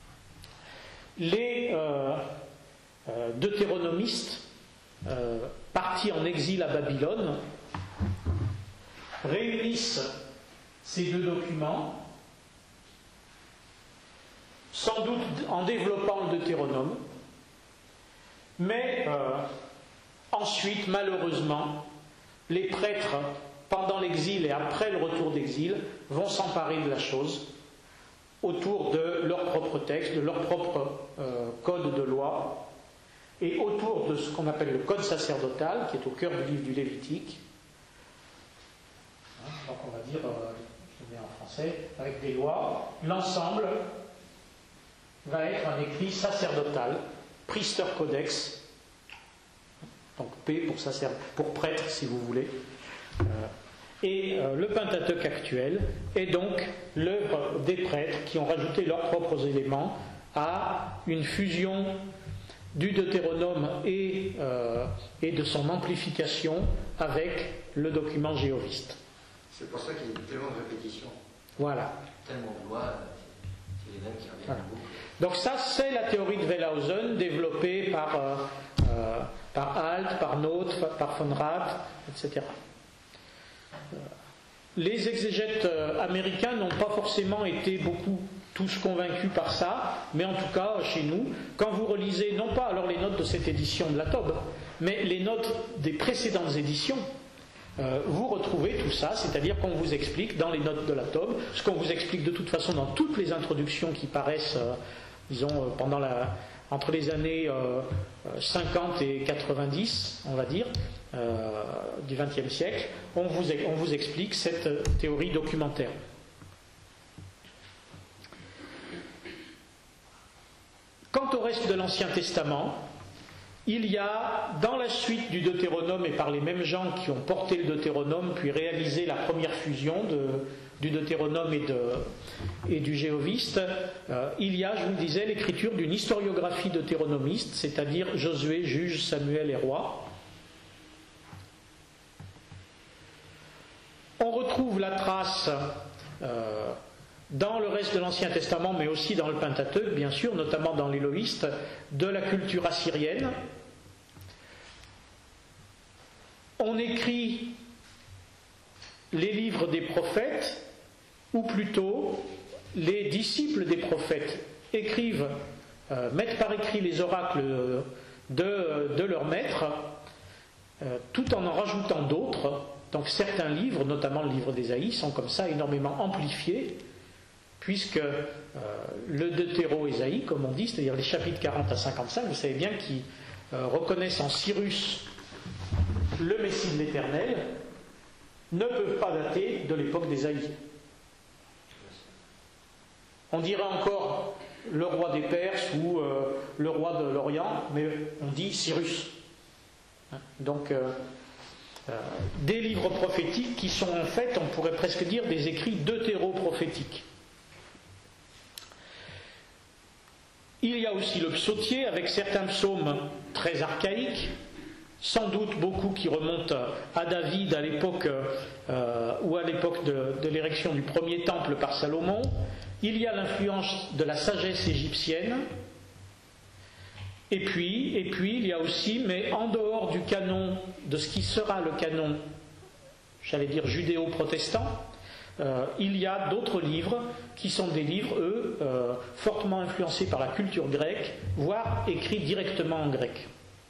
Les euh, euh, deutéronomistes euh, partis en exil à Babylone réunissent ces deux documents, sans doute en développant le Deutéronome, mais euh, ensuite, malheureusement, les prêtres, pendant l'exil et après le retour d'exil, vont s'emparer de la chose autour de leur propre texte, de leur propre euh, code de loi, et autour de ce qu'on appelle le code sacerdotal, qui est au cœur du livre du Lévitique. Donc on va dire, euh, je le mets en français, avec des lois, l'ensemble va être un écrit sacerdotal, priester codex, donc P pour, sacer, pour prêtre si vous voulez. Euh, et euh, le Pentateuque actuel est donc l'œuvre des prêtres qui ont rajouté leurs propres éléments à une fusion du Deutéronome et, euh, et de son amplification avec le document jéhoviste. C'est pour ça qu'il y a tellement de répétitions. Voilà. Tellement de lois. Les mêmes qui reviennent Voilà. beaucoup. Donc ça, c'est la théorie de Wellhausen, développée par, euh, euh, par Alt, par Noth, par von Rath, et cetera. Euh, les exégètes euh, américains n'ont pas forcément été beaucoup tous convaincus par ça, mais en tout cas, chez nous, quand vous relisez, non pas alors les notes de cette édition de la Tobe, mais les notes des précédentes éditions, euh, vous retrouvez tout ça, c'est-à-dire qu'on vous explique dans les notes de la Tobe, ce qu'on vous explique de toute façon dans toutes les introductions qui paraissent, euh, disons, euh, pendant la, entre les années euh, cinquante et quatre-vingt-dix, on va dire, euh, du vingtième siècle, on vous, on vous explique cette théorie documentaire. Quant au reste de l'Ancien Testament, il y a, dans la suite du Deutéronome et par les mêmes gens qui ont porté le Deutéronome puis réalisé la première fusion de, du Deutéronome et, de, et du Géoviste, euh, il y a, je vous le disais, l'écriture d'une historiographie deutéronomiste, c'est-à-dire Josué, Juge, Samuel et Roi. On retrouve la trace euh, dans le reste de l'Ancien Testament, mais aussi dans le Pentateuque, bien sûr, notamment dans l'Éloïste, de la culture assyrienne. On écrit les livres des prophètes, ou plutôt les disciples des prophètes écrivent, euh, mettent par écrit les oracles de, de leur maître, euh, tout en en rajoutant d'autres. Donc certains livres, notamment le livre d'Ésaïe, sont comme ça énormément amplifiés, puisque euh, le Deutéro-Ésaïe, comme on dit, c'est-à-dire les chapitres quarante à cinquante-cinq, vous savez bien qu'ils euh, reconnaissent en Cyrus le Messie de l'Éternel, ne peuvent pas dater de l'époque d'Ésaïe. On dirait encore le roi des Perses ou euh, le roi de l'Orient, mais on dit Cyrus. Donc, euh, euh, des livres prophétiques qui sont en fait, on pourrait presque dire, des écrits deutéro-prophétiques. Il y a aussi le psautier avec certains psaumes très archaïques, sans doute beaucoup qui remontent à David à l'époque euh, ou à l'époque de, de l'érection du premier temple par Salomon. Il y a l'influence de la sagesse égyptienne. Et puis, et puis il y a aussi, mais en dehors du canon, de ce qui sera le canon, j'allais dire judéo-protestant, Euh, il y a d'autres livres qui sont des livres, eux, euh, fortement influencés par la culture grecque, voire écrits directement en grec.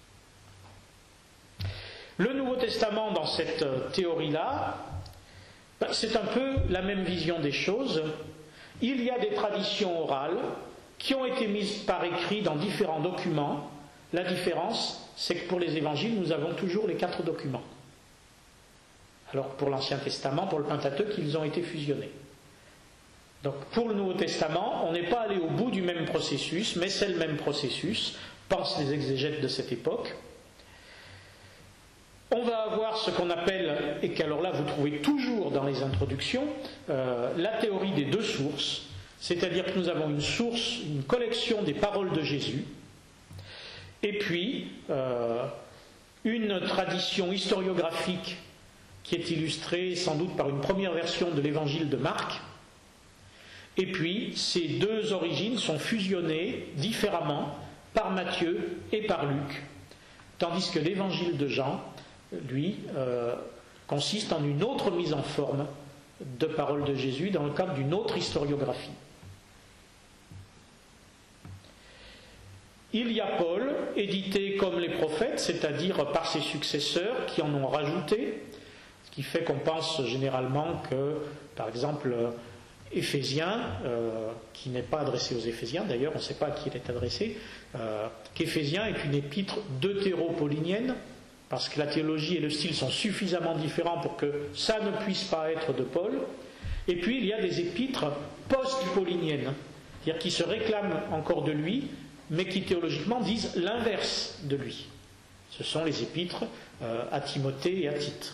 Le Nouveau Testament, dans cette théorie-là, ben, c'est un peu la même vision des choses. Il y a des traditions orales qui ont été mises par écrit dans différents documents. La différence, c'est que pour les évangiles, nous avons toujours les quatre documents. Alors pour l'Ancien Testament, pour le Pentateuque, ils ont été fusionnés. Donc pour le Nouveau Testament, on n'est pas allé au bout du même processus, mais c'est le même processus, pensent les exégètes de cette époque. On va avoir ce qu'on appelle, et qu'alors là vous trouvez toujours dans les introductions, euh, la théorie des deux sources, c'est-à-dire que nous avons une source, une collection des paroles de Jésus, et puis euh, une tradition historiographique qui est illustré sans doute par une première version de l'évangile de Marc. Et puis, ces deux origines sont fusionnées différemment par Matthieu et par Luc, tandis que l'évangile de Jean, lui, euh, consiste en une autre mise en forme de paroles de Jésus dans le cadre d'une autre historiographie. Il y a Paul, édité comme les prophètes, c'est-à-dire par ses successeurs qui en ont rajouté, qui fait qu'on pense généralement que, par exemple, Éphésiens, euh, qui n'est pas adressé aux Éphésiens, d'ailleurs on ne sait pas à qui il est adressé, euh, qu'Éphésiens est une épître deutéro-paulinienne, parce que la théologie et le style sont suffisamment différents pour que ça ne puisse pas être de Paul. Et puis il y a des épîtres post-pauliniennes, c'est-à-dire qui se réclament encore de lui, mais qui théologiquement disent l'inverse de lui. Ce sont les épîtres euh, à Timothée et à Tite.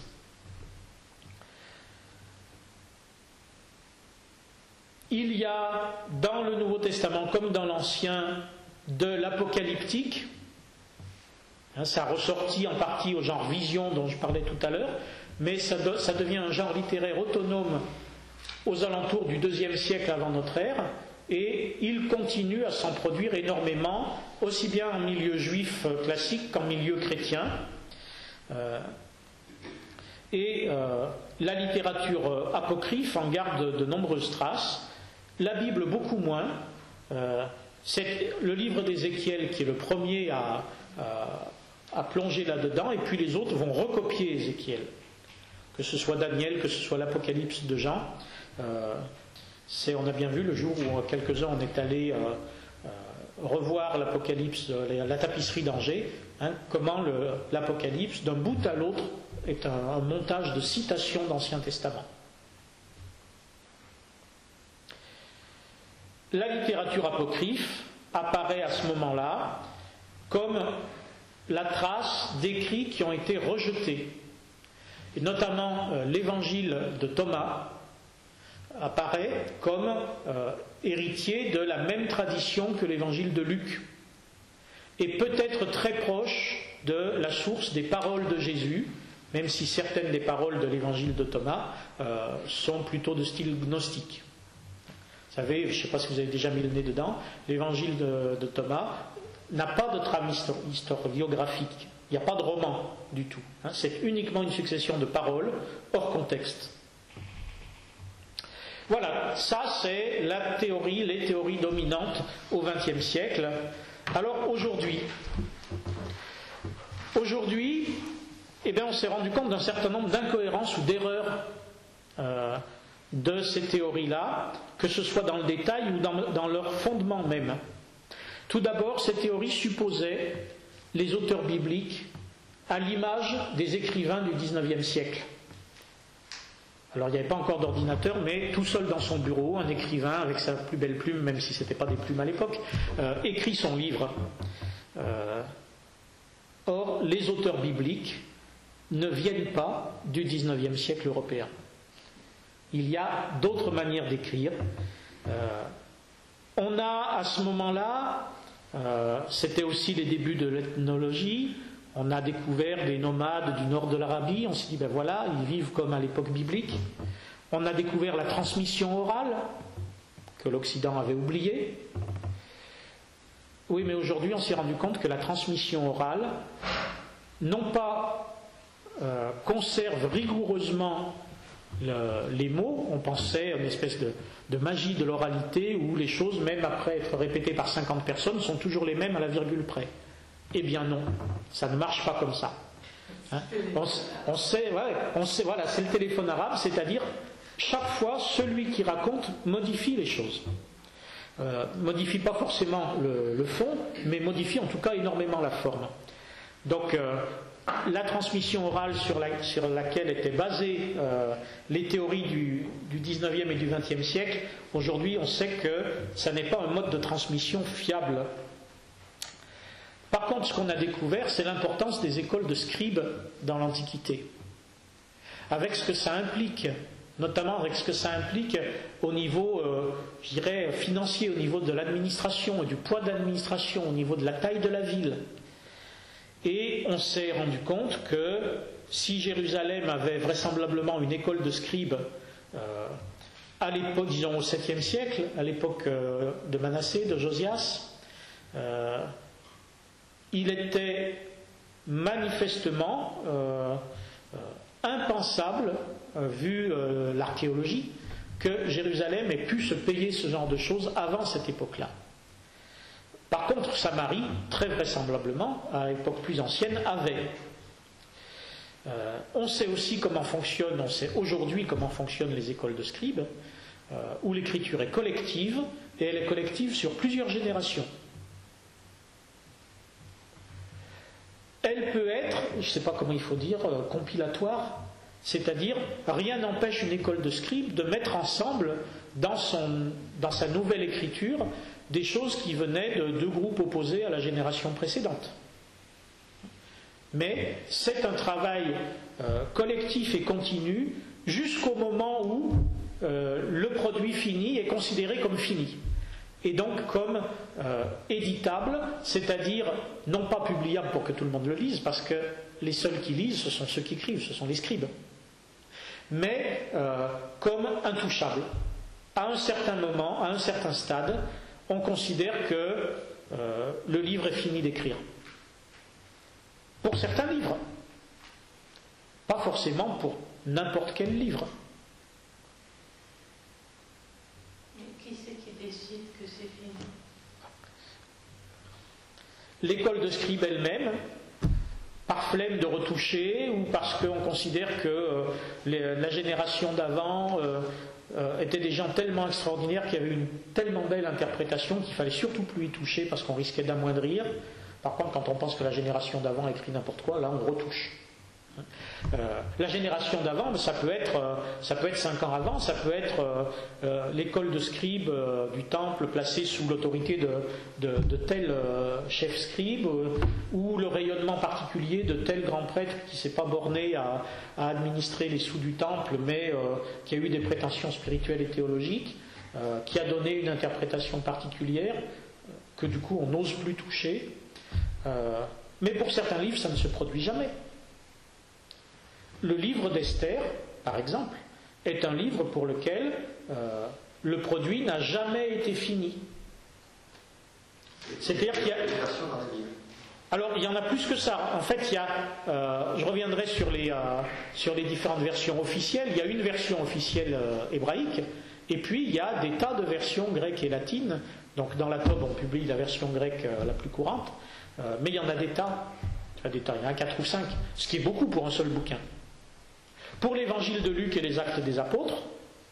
Il y a dans le Nouveau Testament, comme dans l'Ancien, de l'apocalyptique. Hein, ça ressortit en partie au genre vision dont je parlais tout à l'heure, mais ça, do- ça devient un genre littéraire autonome aux alentours du deuxième siècle avant notre ère, et il continue à s'en produire énormément, aussi bien en milieu juif classique qu'en milieu chrétien. Euh, et euh, la littérature apocryphe en garde de nombreuses traces, la Bible beaucoup moins. Euh, c'est le livre d'Ézéchiel qui est le premier à, à, à plonger là-dedans, et puis les autres vont recopier Ézéchiel, que ce soit Daniel, que ce soit l'Apocalypse de Jean. Euh, c'est, on a bien vu le jour où quelques-uns on est allés euh, euh, revoir l'Apocalypse, la, la tapisserie d'Angers, hein, comment le, l'Apocalypse d'un bout à l'autre est un, un montage de citations d'Ancien Testament. La littérature apocryphe apparaît à ce moment-là comme la trace d'écrits qui ont été rejetés. Et notamment euh, l'évangile de Thomas apparaît comme euh, héritier de la même tradition que l'évangile de Luc, et peut-être très proche de la source des paroles de Jésus, même si certaines des paroles de l'évangile de Thomas euh, sont plutôt de style gnostique. Vous savez, je ne sais pas si vous avez déjà mis le nez dedans, l'évangile de, de Thomas n'a pas de trame historiographique, il n'y a pas de roman du tout. Hein, c'est uniquement une succession de paroles hors contexte. Voilà, ça c'est la théorie, les théories dominantes au vingtième siècle. Alors aujourd'hui, aujourd'hui, eh bien, on s'est rendu compte d'un certain nombre d'incohérences ou d'erreurs euh, de ces théories-là, que ce soit dans le détail ou dans, dans leur fondement même. Tout d'abord, ces théories supposaient les auteurs bibliques à l'image des écrivains du dix-neuvième siècle. Alors il n'y avait pas encore d'ordinateur, mais tout seul dans son bureau, un écrivain avec sa plus belle plume, même si ce n'était pas des plumes à l'époque, euh, écrit son livre. Euh, or, les auteurs bibliques ne viennent pas du dix-neuvième siècle européen. Il y a d'autres manières d'écrire. Euh, on a à ce moment-là, euh, c'était aussi les débuts de l'ethnologie, on a découvert des nomades du nord de l'Arabie, on s'est dit ben voilà, ils vivent comme à l'époque biblique. On a découvert la transmission orale, que l'Occident avait oubliée. Oui, mais aujourd'hui on s'est rendu compte que la transmission orale, non pas euh, conserve rigoureusement le, les mots, on pensait à une espèce de, de magie de l'oralité où les choses, même après être répétées par cinquante personnes, sont toujours les mêmes à la virgule près. Eh bien non, ça ne marche pas comme ça. Hein, on, on sait, ouais, on sait, voilà, c'est le téléphone arabe, c'est-à-dire chaque fois celui qui raconte modifie les choses. Euh, modifie pas forcément le, le fond, mais modifie en tout cas énormément la forme. Donc euh, la transmission orale sur, la, sur laquelle étaient basées euh, les théories du, du dix-neuvième et du vingtième siècle, aujourd'hui on sait que ça n'est pas un mode de transmission fiable. Par contre, ce qu'on a découvert, c'est l'importance des écoles de scribes dans l'Antiquité, avec ce que ça implique, notamment avec ce que ça implique au niveau, euh, je dirais, financier, au niveau de l'administration et du poids de l'administration, au niveau de la taille de la ville. Et on s'est rendu compte que si Jérusalem avait vraisemblablement une école de scribes euh, à l'époque, disons au septième siècle, à l'époque euh, de Manassé, de Josias, euh, il était manifestement euh, euh, impensable, euh, vu euh, l'archéologie, que Jérusalem ait pu se payer ce genre de choses avant cette époque-là. Par contre, Samarie, très vraisemblablement, à l'époque plus ancienne, avait. Euh, on sait aussi comment fonctionnent, on sait aujourd'hui comment fonctionnent les écoles de scribes, euh, où l'écriture est collective, et elle est collective sur plusieurs générations. Elle peut être, je ne sais pas comment il faut dire, euh, compilatoire, c'est-à-dire rien n'empêche une école de scribes de mettre ensemble dans, son, dans sa nouvelle écriture des choses qui venaient de deux groupes opposés à la génération précédente. Mais c'est un travail euh, collectif et continu jusqu'au moment où euh, le produit fini est considéré comme fini. Et donc comme euh, éditable, c'est-à-dire non pas publiable pour que tout le monde le lise, parce que les seuls qui lisent, ce sont ceux qui écrivent, ce sont les scribes, mais euh, comme intouchable. à un certain moment, à un certain stade, on considère que euh, le livre est fini d'écrire. Pour certains livres, pas forcément pour n'importe quel livre. Mais qui c'est qui décide que c'est fini? L'école de scribe elle-même, par flemme de retoucher ou parce qu'on considère que euh, les, la génération d'avant euh, euh, était des gens tellement extraordinaires qu'il y avait une tellement belle interprétation qu'il fallait surtout plus y toucher parce qu'on risquait d'amoindrir. Par contre, quand on pense que la génération d'avant a écrit n'importe quoi, là on retouche. Euh, la génération d'avant, ça peut être, euh, ça peut être cinq ans avant, ça peut être euh, euh, l'école de scribe euh, du temple placée sous l'autorité de, de, de tel euh, chef scribe, euh, ou le rayonnement particulier de tel grand prêtre qui ne s'est pas borné à, à administrer les sous du temple, mais euh, qui a eu des prétentions spirituelles et théologiques, euh, qui a donné une interprétation particulière, euh, que du coup on n'ose plus toucher. Euh, mais pour certains livres, ça ne se produit jamais. Le livre d'Esther, par exemple, est un livre pour lequel euh, le produit n'a jamais été fini. C'est-à-dire qu'il y a... Alors, il y en a plus que ça. En fait, il y a... Euh, je reviendrai sur les, euh, sur les différentes versions officielles. Il y a une version officielle euh, hébraïque, et puis il y a des tas de versions grecques et latines. Donc, dans la Tob, on publie la version grecque euh, la plus courante, euh, mais il y en a des tas. Des tas. Il y en a quatre ou cinq, ce qui est beaucoup pour un seul bouquin. Pour l'évangile de Luc et les actes des apôtres,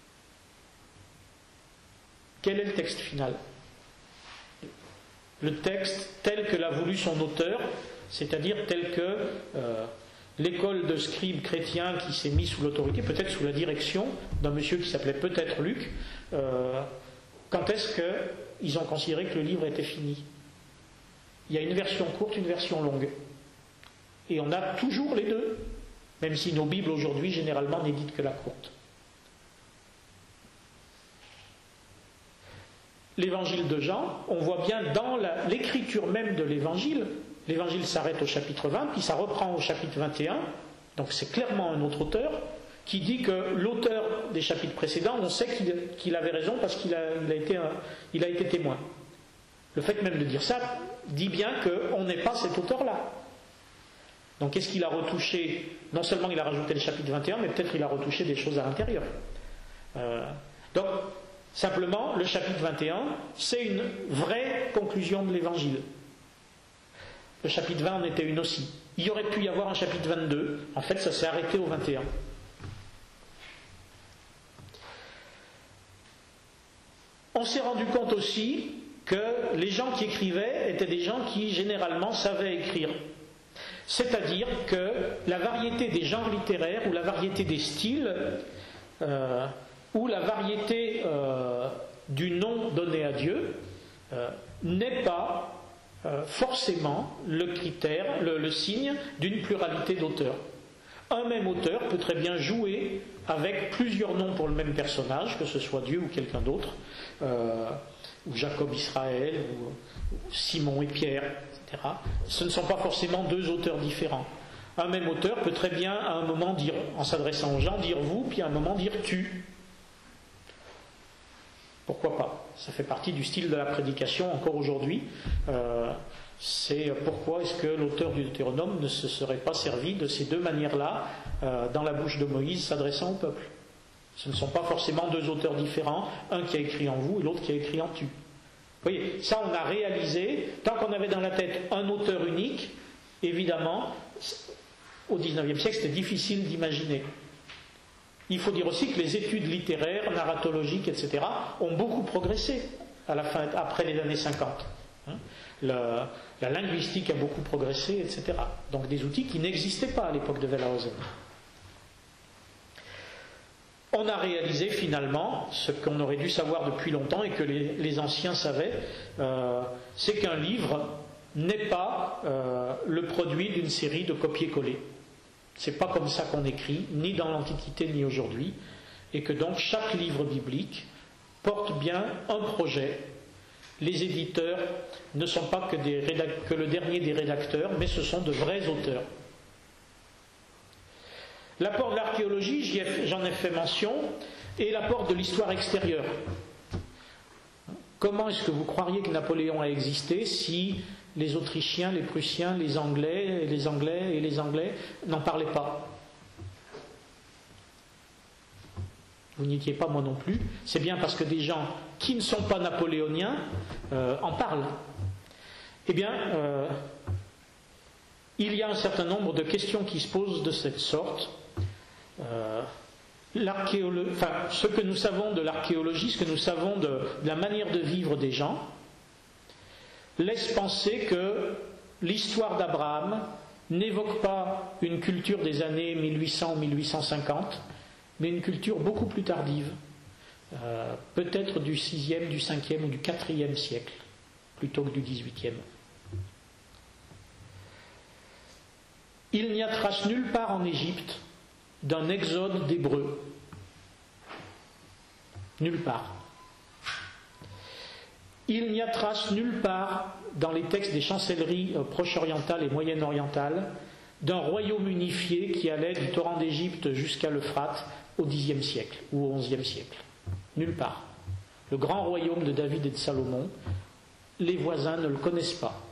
quel est le texte final? Le texte tel que l'a voulu son auteur, c'est-à-dire tel que euh, l'école de scribes chrétiens qui s'est mise sous l'autorité, peut-être sous la direction d'un monsieur qui s'appelait peut-être Luc, euh, quand est-ce qu'ils ont considéré que le livre était fini? Il y a une version courte, une version longue. Et on a toujours les deux. Même si nos Bibles aujourd'hui, généralement, n'éditent que la courte. L'évangile de Jean, on voit bien dans la, l'écriture même de l'évangile, l'évangile s'arrête au chapitre vingt, puis ça reprend au chapitre vingt et un, donc c'est clairement un autre auteur, qui dit que l'auteur des chapitres précédents, on sait qu'il, qu'il avait raison parce qu'il a, il a, été un, il a été témoin. Le fait même de dire ça dit bien qu'on n'est pas cet auteur-là. Donc qu'est-ce qu'il a retouché? Non seulement il a rajouté le chapitre vingt et un, mais peut-être il a retouché des choses à l'intérieur. Euh, donc, simplement, le chapitre vingt et un, c'est une vraie conclusion de l'évangile. Le chapitre vingt en était une aussi. Il y aurait pu y avoir un chapitre vingt-deux. En fait, ça s'est arrêté au vingt et un. On s'est rendu compte aussi que les gens qui écrivaient étaient des gens qui, généralement, savaient écrire. C'est-à-dire que la variété des genres littéraires ou la variété des styles euh, ou la variété euh, du nom donné à Dieu euh, n'est pas euh, forcément le critère, le, le signe d'une pluralité d'auteurs. Un même auteur peut très bien jouer avec plusieurs noms pour le même personnage, que ce soit Dieu ou quelqu'un d'autre, euh, ou Jacob Israël, ou, ou Simon et Pierre. Ce ne sont pas forcément deux auteurs différents. Un même auteur peut très bien à un moment dire, en s'adressant aux gens, dire vous, puis à un moment dire tu. Pourquoi pas? Ça fait partie du style de la prédication encore aujourd'hui. Euh, c'est pourquoi est-ce que l'auteur du Deutéronome ne se serait pas servi de ces deux manières-là euh, dans la bouche de Moïse s'adressant au peuple. Ce ne sont pas forcément deux auteurs différents, un qui a écrit en vous et l'autre qui a écrit en tu. Vous voyez, ça on a réalisé, tant qu'on avait dans la tête un auteur unique, évidemment, au dix-neuvième siècle c'était difficile d'imaginer. Il faut dire aussi que les études littéraires, narratologiques, et cetera ont beaucoup progressé à la fin, après les années cinquante. La, la linguistique a beaucoup progressé, et cetera. Donc des outils qui n'existaient pas à l'époque de Wellhausen. On a réalisé finalement ce qu'on aurait dû savoir depuis longtemps et que les, les anciens savaient, euh, c'est qu'un livre n'est pas euh, le produit d'une série de copier-coller. C'est pas comme ça qu'on écrit, ni dans l'Antiquité ni aujourd'hui, et que donc chaque livre biblique porte bien un projet. Les éditeurs ne sont pas que, des rédac- que le dernier des rédacteurs, mais ce sont de vrais auteurs. L'apport de l'archéologie, j'y ai, j'en ai fait mention, et la porte de l'histoire extérieure. Comment est-ce que vous croiriez que Napoléon a existé si les Autrichiens, les Prussiens, les Anglais, les Anglais et les Anglais n'en parlaient pas? Vous n'y étiez pas, moi non plus. C'est bien parce que des gens qui ne sont pas napoléoniens euh, en parlent. Eh bien, euh, il y a un certain nombre de questions qui se posent de cette sorte. Euh, l'archéolo- enfin, ce que nous savons de l'archéologie, ce que nous savons de, de la manière de vivre des gens, laisse penser que l'histoire d'Abraham n'évoque pas une culture des années mille huit cents mille huit cent cinquante, mais une culture beaucoup plus tardive, euh, peut-être du sixième, du cinquième ou du quatrième siècle, plutôt que du dix-huitième. Il n'y a trace nulle part en Égypte d'un exode d'Hébreux. Nulle part. Il n'y a trace nulle part dans les textes des chancelleries proche-orientales et moyen-orientales d'un royaume unifié qui allait du torrent d'Égypte jusqu'à l'Euphrate au dixième siècle ou au onzième siècle. Nulle part. Le grand royaume de David et de Salomon, les voisins ne le connaissent pas.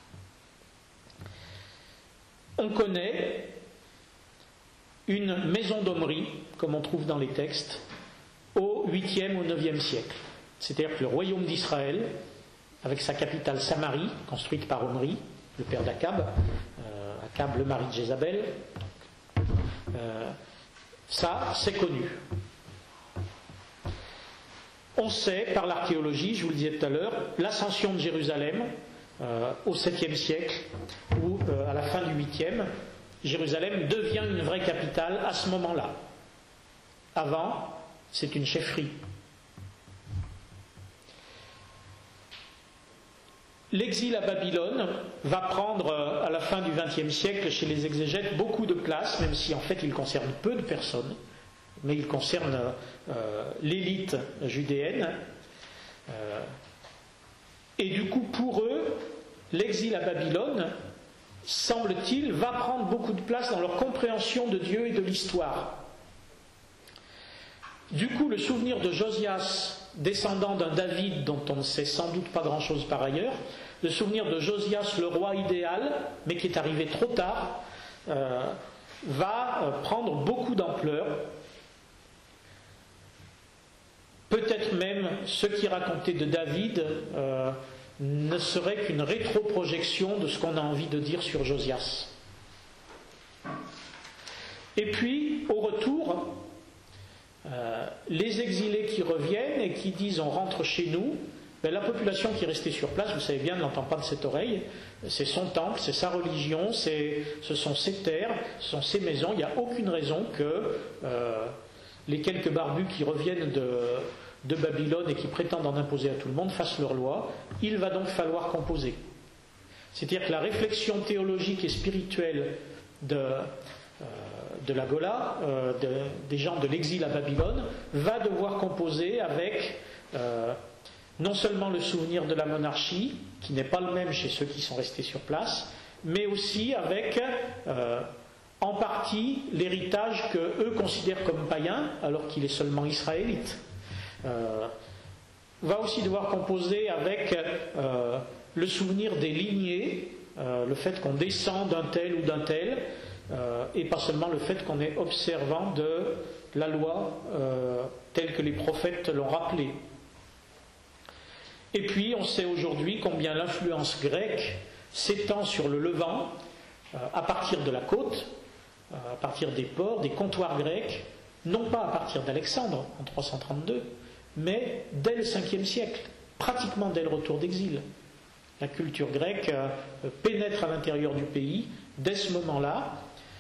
On connaît une maison d'Omri, comme on trouve dans les textes, au huitième ou neuvième siècle. C'est-à-dire que le royaume d'Israël, avec sa capitale Samarie, construite par Omri, le père d'Akab, euh, Akab le mari de Jézabel, euh, ça c'est connu. On sait par l'archéologie, je vous le disais tout à l'heure, l'ascension de Jérusalem euh, au septième siècle ou euh, à la fin du huitième, Jérusalem devient une vraie capitale à ce moment-là. Avant, c'est une chefferie. L'exil à Babylone va prendre à la fin du vingtième siècle chez les exégètes beaucoup de place, même si en fait il concerne peu de personnes, mais il concerne euh, l'élite judéenne. Euh, et du coup, pour eux, l'exil à Babylone, semble-t-il, va prendre beaucoup de place dans leur compréhension de Dieu et de l'histoire. Du coup, le souvenir de Josias, descendant d'un David dont on ne sait sans doute pas grand-chose par ailleurs, le souvenir de Josias, le roi idéal, mais qui est arrivé trop tard, euh, va prendre beaucoup d'ampleur. Peut-être même ce qui est raconté de David euh, ne serait qu'une rétroprojection de ce qu'on a envie de dire sur Josias. Et puis, au retour, Euh, les exilés qui reviennent et qui disent on rentre chez nous, ben, la population qui est restée sur place, vous savez bien, ne l'entend pas de cette oreille, c'est son temple, c'est sa religion, c'est, ce sont ses terres, ce sont ses maisons, il n'y a aucune raison que euh, les quelques barbus qui reviennent de, de Babylone et qui prétendent en imposer à tout le monde fassent leur loi. Il va donc falloir composer. C'est-à-dire que la réflexion théologique et spirituelle de de la Gola, euh, de, des gens de l'exil à Babylone, va devoir composer avec euh, non seulement le souvenir de la monarchie, qui n'est pas le même chez ceux qui sont restés sur place, mais aussi avec euh, en partie l'héritage que eux considèrent comme païen, alors qu'il est seulement israélite. Euh, va aussi devoir composer avec euh, le souvenir des lignées, euh, le fait qu'on descend d'un tel ou d'un tel, Euh, et pas seulement le fait qu'on est observant de la loi euh, telle que les prophètes l'ont rappelée. Et puis on sait aujourd'hui combien l'influence grecque s'étend sur le Levant euh, à partir de la côte, euh, à partir des ports, des comptoirs grecs, non pas à partir d'Alexandre en trois cent trente-deux, mais dès le cinquième siècle, pratiquement dès le retour d'exil. La culture grecque euh, pénètre à l'intérieur du pays dès ce moment-là.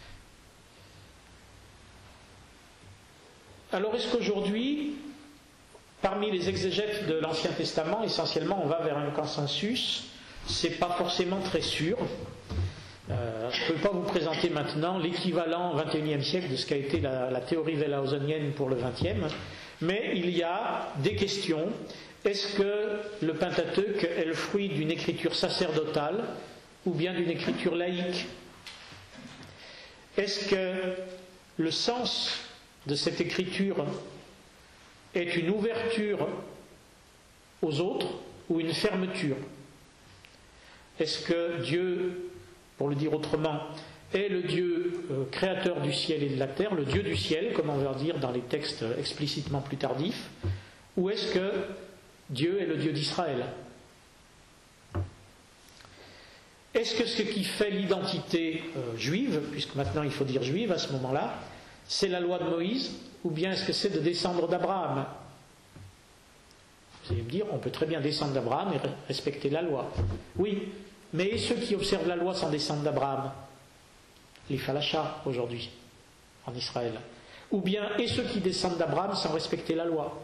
Alors est-ce qu'aujourd'hui, parmi les exégètes de l'Ancien Testament, essentiellement on va vers un consensus? C'est pas forcément très sûr. Euh, je ne peux pas vous présenter maintenant l'équivalent au vingt et unième siècle de ce qu'a été la, la théorie wellhausenienne pour le vingtième, mais il y a des questions. Est-ce que le Pentateuque est le fruit d'une écriture sacerdotale ou bien d'une écriture laïque? Est-ce que le sens de cette écriture est une ouverture aux autres ou une fermeture? Est-ce que Dieu, pour le dire autrement, est le Dieu euh, créateur du ciel et de la terre, le Dieu du ciel, comme on va dire dans les textes explicitement plus tardifs, ou est-ce que Dieu est le Dieu d'Israël? Est-ce que ce qui fait l'identité euh, juive, puisque maintenant il faut dire juive à ce moment-là, c'est la loi de Moïse, ou bien est-ce que c'est de descendre d'Abraham? Vous allez me dire, on peut très bien descendre d'Abraham et respecter la loi. Oui, mais et ceux qui observent la loi sans descendre d'Abraham? Les falachas aujourd'hui, en Israël. Ou bien, et ceux qui descendent d'Abraham sans respecter la loi?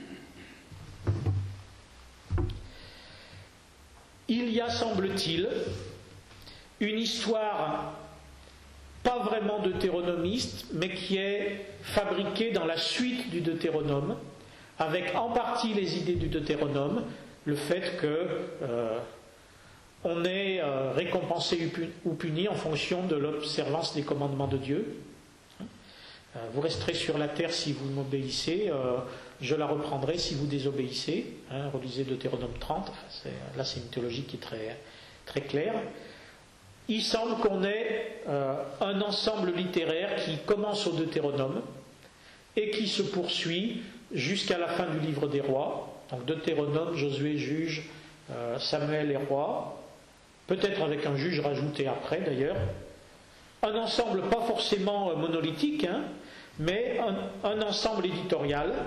Il y a, semble-t-il, une histoire pas vraiment deutéronomiste, mais qui est fabriquée dans la suite du Deutéronome, avec en partie les idées du Deutéronome, le fait que euh, on est euh, récompensé ou puni en fonction de l'observance des commandements de Dieu. Euh, vous resterez sur la terre si vous m'obéissez, euh, je la reprendrai si vous désobéissez. Hein, relisez Deutéronome trente, enfin, c'est, là c'est une théologie qui est très, très claire. Il semble qu'on ait euh, un ensemble littéraire qui commence au Deutéronome et qui se poursuit jusqu'à la fin du livre des rois. Donc Deutéronome, Josué, Juge, euh, Samuel et Rois, peut-être avec un juge rajouté après d'ailleurs. Un ensemble pas forcément euh, monolithique, hein, mais un, un ensemble éditorial.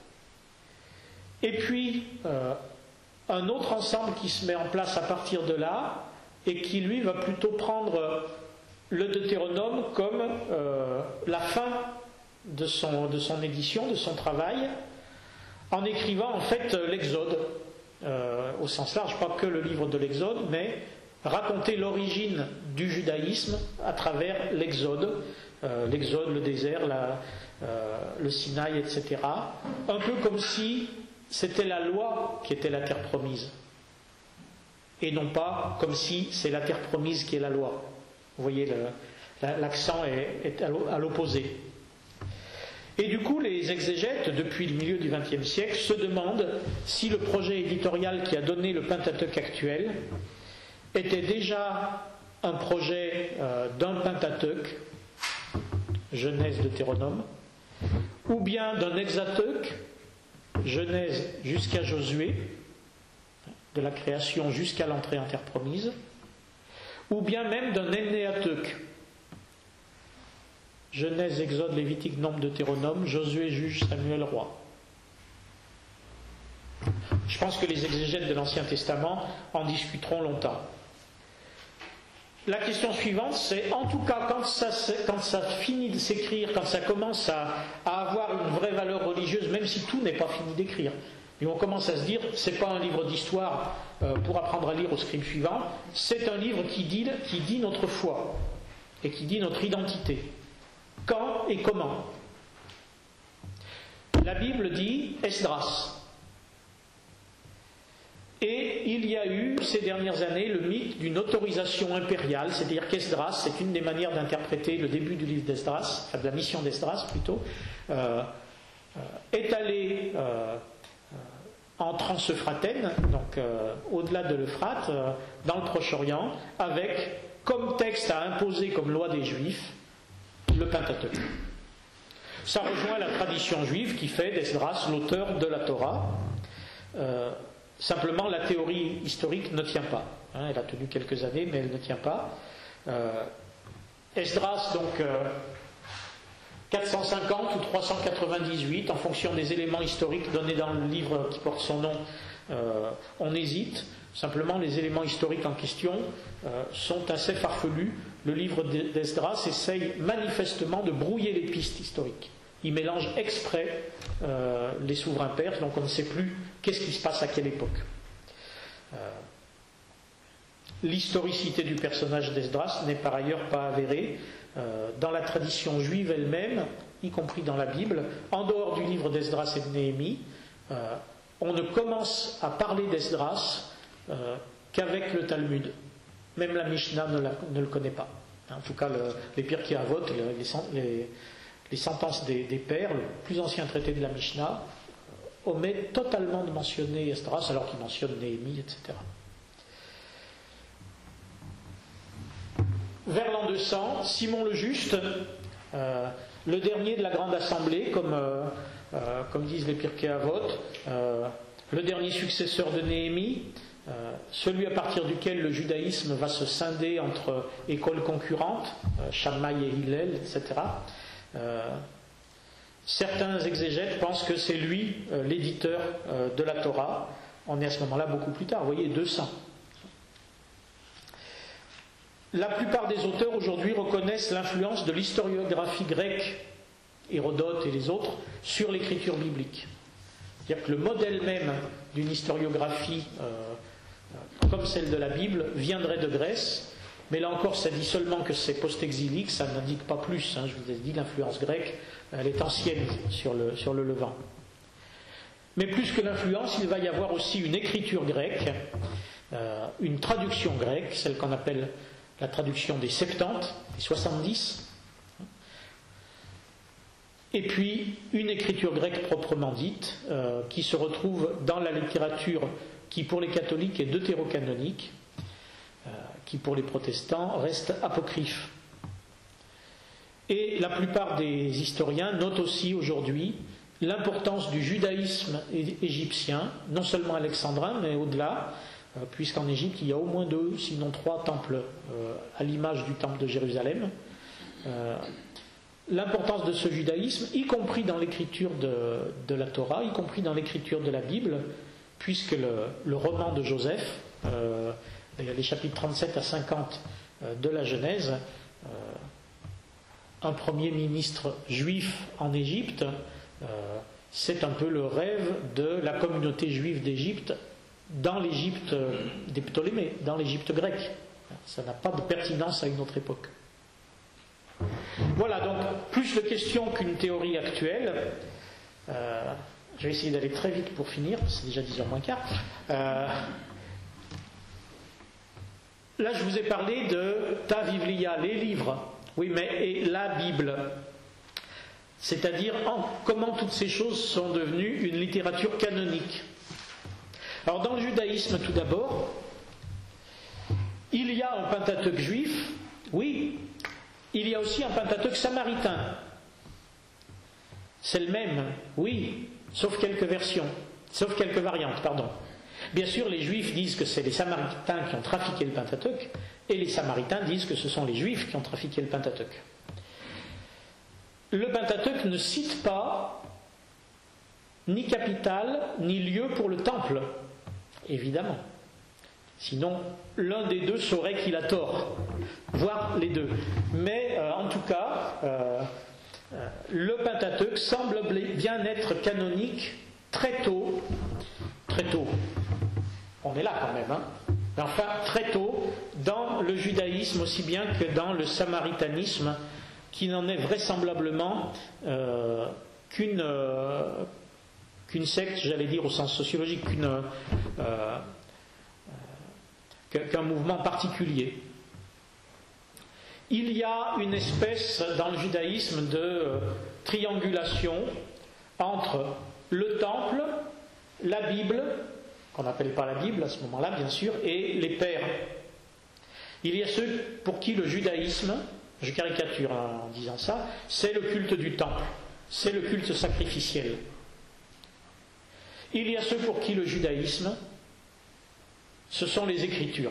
Et puis euh, un autre ensemble qui se met en place à partir de là, et qui lui va plutôt prendre le Deutéronome comme euh, la fin de son, de son édition, de son travail, en écrivant en fait l'Exode, euh, au sens large, pas que le livre de l'Exode, mais raconter l'origine du judaïsme à travers l'Exode, euh, l'Exode, le désert, la, euh, le Sinaï, et cetera. Un peu comme si c'était la loi qui était la terre promise. Et non pas comme si c'est la terre promise qui est la loi. Vous voyez, le, l'accent est, est à l'opposé. Et du coup, les exégètes, depuis le milieu du vingtième siècle, se demandent si le projet éditorial qui a donné le Pentateuque actuel était déjà un projet euh, d'un Pentateuque, Genèse, Deutéronome, ou bien d'un Hexateuque, Genèse jusqu'à Josué, de la création jusqu'à l'entrée en terre promise, ou bien même d'un Ennéateuque, Genèse, Exode, Lévitique, Nombre, Deutéronome, Josué, Juge, Samuel, Roi. Je pense que les exégètes de l'Ancien Testament en discuteront longtemps. La question suivante, c'est en tout cas quand ça, quand ça finit de s'écrire, quand ça commence à, à avoir une vraie valeur religieuse, même si tout n'est pas fini d'écrire, et on commence à se dire, c'est pas un livre d'histoire euh, pour apprendre à lire au scribe suivant, c'est un livre qui dit, qui dit notre foi et qui dit notre identité. Quand et comment? La Bible dit Esdras. Et il y a eu ces dernières années le mythe d'une autorisation impériale, c'est-à-dire qu'Esdras, c'est une des manières d'interpréter le début du livre d'Esdras, enfin de la mission d'Esdras plutôt, euh, euh, est allé euh, en Transeuphatène, donc euh, au-delà de l'Euphrate, euh, dans le Proche-Orient, avec comme texte à imposer comme loi des Juifs le Pentateuque. Ça rejoint la tradition juive qui fait d'Esdras l'auteur de la Torah. Euh, simplement, la théorie historique ne tient pas. Hein, elle a tenu quelques années, mais elle ne tient pas. Euh, Esdras, donc, euh, quatre cent cinquante ou trois cent quatre-vingt-dix-huit, en fonction des éléments historiques donnés dans le livre qui porte son nom, euh, on hésite. Simplement, les éléments historiques en question euh, sont assez farfelus. Le livre d'Esdras essaye manifestement de brouiller les pistes historiques. Il mélange exprès euh, les souverains perses, donc on ne sait plus qu'est-ce qui se passe à quelle époque. Euh, l'historicité du personnage d'Esdras n'est par ailleurs pas avérée. Euh, dans la tradition juive elle-même, y compris dans la Bible, en dehors du livre d'Esdras et de Néhémie, euh, on ne commence à parler d'Esdras euh, qu'avec le Talmud. Même la Mishnah ne, la, ne le connaît pas. En tout cas, le, les Pirkei Avot, les, les, les, les sentences des, des pères, le plus ancien traité de la Mishnah, omet totalement de mentionner Esdras alors qu'il mentionne Néhémie, et cetera. Vers l'an deux cents, Simon le Juste, euh, le dernier de la grande assemblée, comme, euh, euh, comme disent les Pirkei Avot, euh, le dernier successeur de Néhémie, euh, celui à partir duquel le judaïsme va se scinder entre écoles concurrentes, euh, Shammai et Hillel, et cetera. Euh, certains exégètes pensent que c'est lui euh, l'éditeur euh, de la Torah. On est à ce moment-là beaucoup plus tard, vous voyez, deux cents. La plupart des auteurs aujourd'hui reconnaissent l'influence de l'historiographie grecque, Hérodote et les autres, sur l'écriture biblique. C'est-à-dire que le modèle même d'une historiographie euh, comme celle de la Bible viendrait de Grèce, mais là encore ça dit seulement que c'est post-exilique, ça n'indique pas plus. Hein, je vous ai dit l'influence grecque, elle est ancienne sur le, sur le Levant. Mais plus que l'influence, il va y avoir aussi une écriture grecque, euh, une traduction grecque, celle qu'on appelle la traduction des Septante, des soixante-dix, et puis une écriture grecque proprement dite, euh, qui se retrouve dans la littérature qui pour les catholiques est deutérocanonique, euh, qui pour les protestants reste apocryphe. Et la plupart des historiens notent aussi aujourd'hui l'importance du judaïsme égyptien, non seulement alexandrin, mais au-delà, puisqu'en Égypte il y a au moins deux, sinon trois temples euh, à l'image du temple de Jérusalem. Euh, l'importance de ce judaïsme, y compris dans l'écriture de, de la Torah, y compris dans l'écriture de la Bible, puisque le, le roman de Joseph, euh, les chapitres trente-sept à cinquante euh, de la Genèse, euh, un premier ministre juif en Égypte, euh, c'est un peu le rêve de la communauté juive d'Égypte dans l'Égypte des Ptolémées, dans l'Égypte grecque. Ça n'a pas de pertinence à une autre époque. Voilà, donc plus de questions qu'une théorie actuelle. Euh, je vais essayer d'aller très vite pour finir, c'est déjà dix heures moins quart. Euh, là, je vous ai parlé de Ta Vivlia, les livres. Oui, mais et la Bible. C'est-à-dire en, comment toutes ces choses sont devenues une littérature canonique. Alors dans le judaïsme tout d'abord, il y a un Pentateuque juif, oui, il y a aussi un Pentateuque samaritain. C'est le même, oui, sauf quelques versions, sauf quelques variantes, pardon. Bien sûr, les juifs disent que c'est les samaritains qui ont trafiqué le Pentateuque, et les samaritains disent que ce sont les juifs qui ont trafiqué le Pentateuque. Le Pentateuque ne cite pas ni capitale, ni lieu pour le temple. Évidemment. Sinon, l'un des deux saurait qu'il a tort, voire les deux. Mais euh, en tout cas, euh, euh, le Pentateuque semble bien être canonique très tôt, très tôt. On est là quand même, hein. Mais enfin très tôt dans le judaïsme aussi bien que dans le samaritanisme, qui n'en est vraisemblablement euh, qu'une euh, qu'une secte, j'allais dire au sens sociologique, qu'une, euh, qu'un mouvement particulier. Il y a une espèce dans le judaïsme de euh, triangulation entre le temple, la Bible, qu'on n'appelle pas la Bible à ce moment-là bien sûr, et les pères. Il y a ceux pour qui le judaïsme, je caricature en disant ça, c'est le culte du temple, c'est le culte sacrificiel. Il y a ceux pour qui le judaïsme, ce sont les Écritures.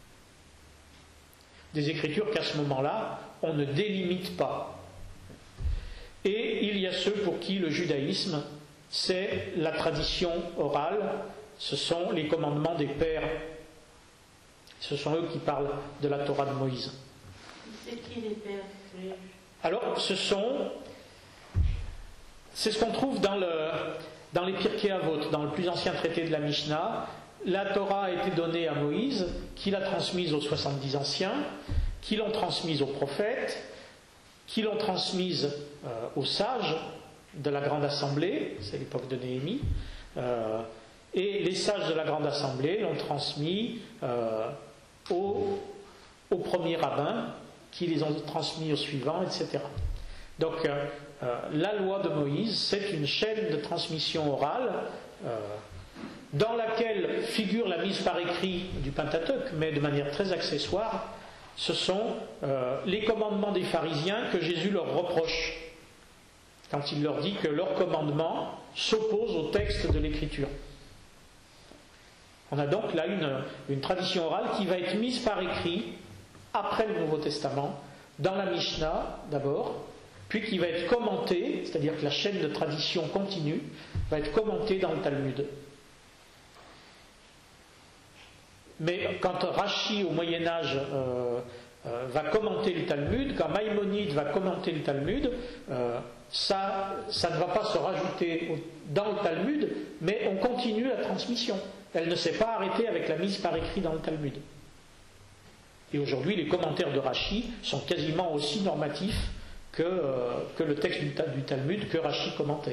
Des Écritures qu'à ce moment-là, on ne délimite pas. Et il y a ceux pour qui le judaïsme, c'est la tradition orale, ce sont les commandements des pères. Ce sont eux qui parlent de la Torah de Moïse. C'est qui les pères? Alors, ce sont... C'est ce qu'on trouve dans, le, dans les Pirkei Avot, dans le plus ancien traité de la Mishnah. La Torah a été donnée à Moïse, qui l'a transmise aux soixante-dix anciens, qui l'ont transmise aux prophètes, qui l'ont transmise euh, aux sages de la Grande Assemblée, c'est l'époque de Néhémie, euh, et les sages de la Grande Assemblée l'ont transmis euh, aux, aux premiers rabbins, qui les ont transmis aux suivants, et cetera. Donc, euh, euh, la loi de Moïse, c'est une chaîne de transmission orale euh, dans laquelle figure la mise par écrit du Pentateuque, mais de manière très accessoire. Ce sont euh, les commandements des pharisiens que Jésus leur reproche quand il leur dit que leurs commandements s'opposent au texte de l'Écriture. On a donc là une, une tradition orale qui va être mise par écrit après le Nouveau Testament, dans la Mishnah d'abord, puis qui va être commentée, c'est-à-dire que la chaîne de tradition continue, va être commentée dans le Talmud. Mais quand Rashi au Moyen-Âge euh, euh, va commenter le Talmud, quand Maïmonide va commenter le Talmud, euh, ça, ça ne va pas se rajouter au, dans le Talmud, mais on continue la transmission. Elle ne s'est pas arrêtée avec la mise par écrit dans le Talmud. Et aujourd'hui, les commentaires de Rashi sont quasiment aussi normatifs que, euh, que le texte du, du Talmud que Rashi commentait.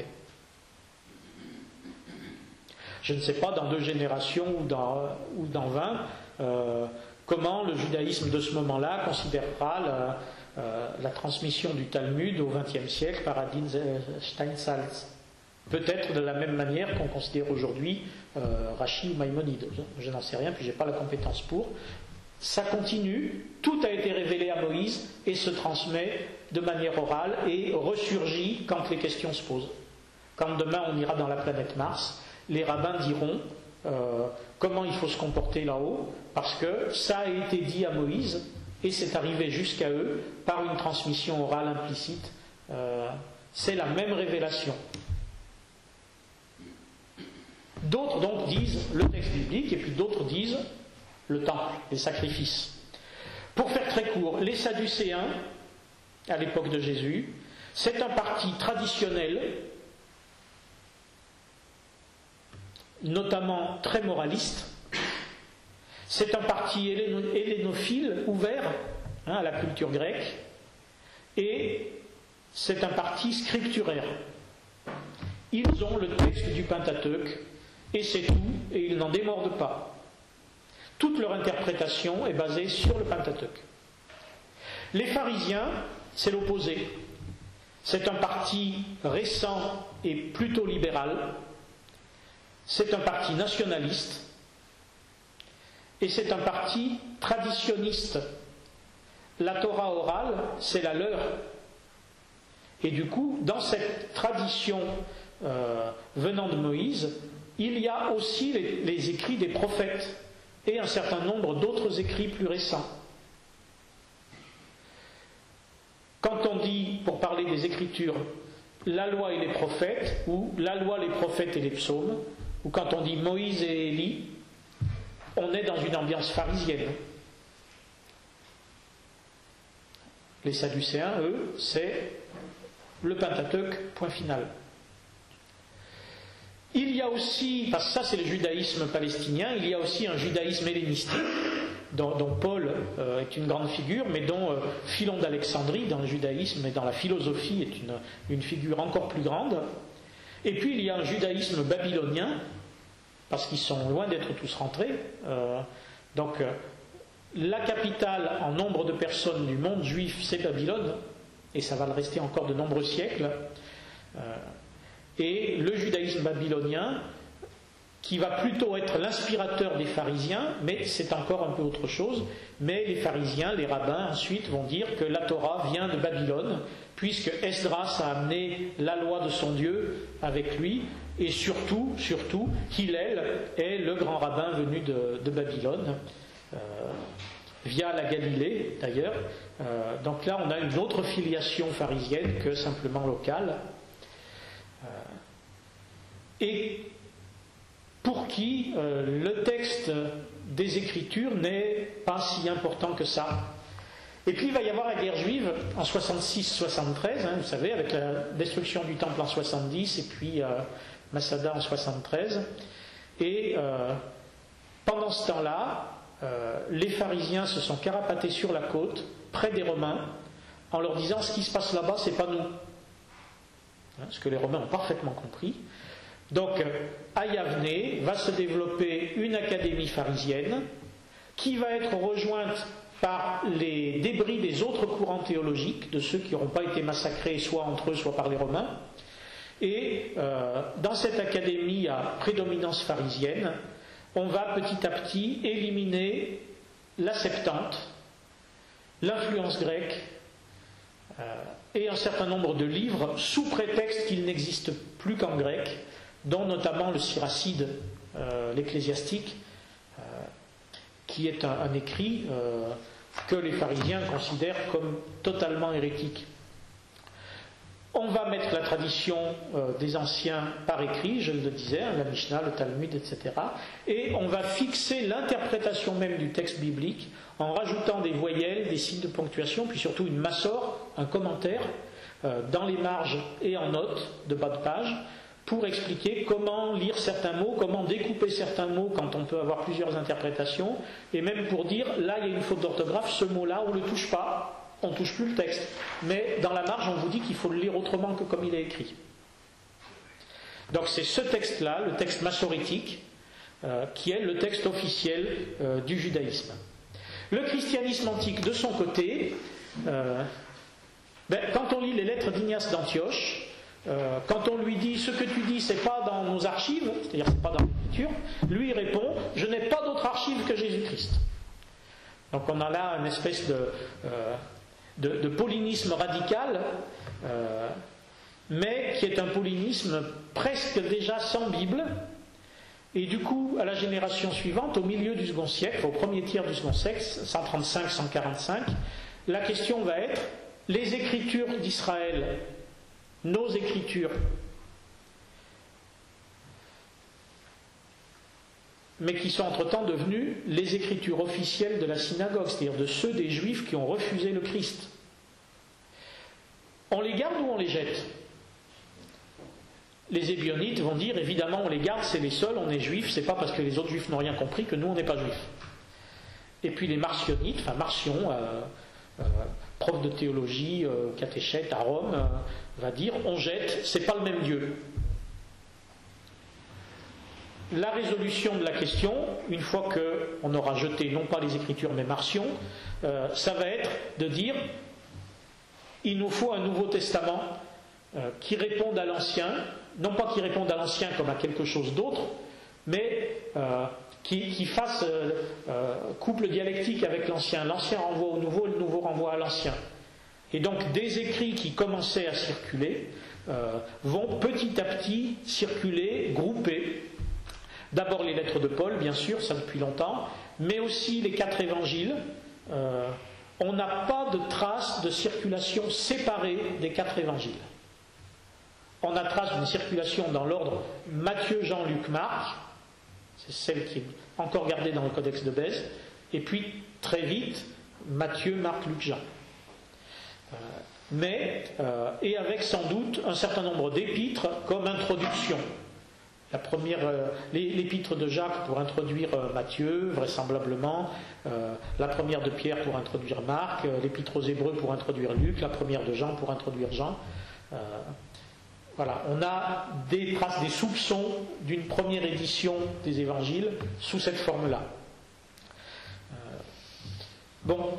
Je ne sais pas dans deux générations ou dans, ou dans vingt euh, comment le judaïsme de ce moment-là considérera la, euh, la transmission du Talmud au vingtième siècle par Adin Steinsaltz. Peut-être de la même manière qu'on considère aujourd'hui euh, Rashi ou Maïmonide. Je, je n'en sais rien, puis je n'ai pas la compétence pour. Ça continue, tout a été révélé à Moïse et se transmet de manière orale et ressurgit quand les questions se posent. Quand demain on ira dans la planète Mars, les rabbins diront euh, comment il faut se comporter là-haut, parce que ça a été dit à Moïse et c'est arrivé jusqu'à eux par une transmission orale implicite. Euh, c'est la même révélation. D'autres donc disent le texte biblique et puis d'autres disent le temple, les sacrifices. Pour faire très court, les Sadducéens, à l'époque de Jésus, c'est un parti traditionnel, notamment très moraliste. C'est un parti hellénophile, ouvert hein, à la culture grecque, et c'est un parti scripturaire. Ils ont le texte du Pentateuque, et c'est tout, et ils n'en démordent pas. Toute leur interprétation est basée sur le Pentateuque. Les pharisiens, c'est l'opposé. C'est un parti récent et plutôt libéral. C'est un parti nationaliste. Et c'est un parti traditionniste. La Torah orale, c'est la leur. Et du coup, dans cette tradition euh, venant de Moïse, il y a aussi les, les écrits des prophètes et un certain nombre d'autres écrits plus récents. Quand on dit, pour parler des Écritures, la loi et les prophètes, ou la loi, les prophètes et les psaumes, ou quand on dit Moïse et Élie, on est dans une ambiance pharisienne. Les Sadducéens, eux, c'est le Pentateuque, point final. Il y a aussi, parce que ça c'est le judaïsme palestinien, il y a aussi un judaïsme hellénistique, dont, dont Paul euh, est une grande figure, mais dont euh, Philon d'Alexandrie, dans le judaïsme et dans la philosophie, est une, une figure encore plus grande. Et puis il y a un judaïsme babylonien, parce qu'ils sont loin d'être tous rentrés. Euh, donc euh, la capitale en nombre de personnes du monde juif, c'est Babylone, et ça va le rester encore de nombreux siècles. Euh, Et le judaïsme babylonien, qui va plutôt être l'inspirateur des pharisiens, mais c'est encore un peu autre chose, mais les pharisiens, les rabbins ensuite vont dire que la Torah vient de Babylone, puisque Esdras a amené la loi de son Dieu avec lui, et surtout, surtout, Hillel est le grand rabbin venu de, de Babylone, euh, via la Galilée d'ailleurs. Euh, donc là on a une autre filiation pharisienne que simplement locale. Et pour qui euh, le texte des Écritures n'est pas si important que ça. Et puis il va y avoir la guerre juive en soixante-six soixante-treize, hein, vous savez, avec la destruction du temple en soixante-dix et puis euh, Masada en soixante-treize. Et euh, pendant ce temps-là, euh, les pharisiens se sont carapatés sur la côte, près des Romains, en leur disant ce qui se passe là-bas, c'est pas nous. Ce que les Romains ont parfaitement compris. Donc, à Yavne va se développer une académie pharisienne qui va être rejointe par les débris des autres courants théologiques, de ceux qui n'auront pas été massacrés soit entre eux, soit par les Romains. Et euh, dans cette académie à prédominance pharisienne, on va petit à petit éliminer la Septante, l'influence grecque euh, et un certain nombre de livres sous prétexte qu'ils n'existent plus qu'en grec, dont notamment le Siracide, euh, l'Ecclésiastique, euh, qui est un, un écrit euh, que les pharisiens considèrent comme totalement hérétique. On va mettre la tradition euh, des anciens par écrit, je le disais, hein, la Mishnah, le Talmud, et cetera. Et on va fixer l'interprétation même du texte biblique en rajoutant des voyelles, des signes de ponctuation, puis surtout une massor, un commentaire, euh, dans les marges et en notes de bas de page, pour expliquer comment lire certains mots, comment découper certains mots quand on peut avoir plusieurs interprétations, et même pour dire, là il y a une faute d'orthographe, ce mot-là on ne le touche pas. On ne touche plus le texte. Mais dans la marge, on vous dit qu'il faut le lire autrement que comme il est écrit. Donc c'est ce texte-là, le texte massorétique, euh, qui est le texte officiel euh, du judaïsme. Le christianisme antique, de son côté, euh, ben, quand on lit les lettres d'Ignace d'Antioche, euh, quand on lui dit ce que tu dis, c'est pas dans nos archives, c'est-à-dire c'est pas dans l'écriture, lui il répond, je n'ai pas d'autre archive que Jésus-Christ. Donc on a là une espèce de euh, De, de paulinisme radical, euh, mais qui est un paulinisme presque déjà sans Bible, et du coup, à la génération suivante, au milieu du second siècle, au premier tiers du second siècle, cent trente-cinq cent quarante-cinq, la question va être, les écritures d'Israël, nos écritures, mais qui sont entre-temps devenues les écritures officielles de la synagogue, c'est-à-dire de ceux des Juifs qui ont refusé le Christ. On les garde ou on les jette ? Les Ébionites vont dire, évidemment on les garde, c'est les seuls, on est Juifs, c'est pas parce que les autres Juifs n'ont rien compris que nous on n'est pas Juifs. Et puis les Marcionites, enfin Marcion, euh, euh, prof de théologie, euh, catéchète à Rome, euh, va dire, on jette, c'est pas le même Dieu. La résolution de la question, une fois qu'on aura jeté non pas les Écritures mais Marcion, euh, ça va être de dire il nous faut un Nouveau Testament euh, qui réponde à l'Ancien, non pas qui réponde à l'Ancien comme à quelque chose d'autre, mais euh, qui, qui fasse euh, euh, couple dialectique avec l'Ancien. L'Ancien renvoie au Nouveau, le Nouveau renvoie à l'Ancien. Et donc des écrits qui commençaient à circuler euh, vont petit à petit circuler, grouper. D'abord les lettres de Paul, bien sûr, ça depuis longtemps, mais aussi les quatre évangiles. Euh, on n'a pas de trace de circulation séparée des quatre évangiles. On a trace d'une circulation dans l'ordre Matthieu, Jean, Luc, Marc, c'est celle qui est encore gardée dans le Codex de Bèze, et puis très vite Matthieu, Marc, Luc, Jean. Euh, mais, euh, et avec sans doute un certain nombre d'épîtres comme introduction. La première, euh, l'épître de Jacques pour introduire euh, Matthieu, vraisemblablement, euh, la première de Pierre pour introduire Marc, euh, l'épître aux Hébreux pour introduire Luc, la première de Jean pour introduire Jean. Euh, voilà, on a des traces, des soupçons d'une première édition des évangiles sous cette forme-là. Euh, bon,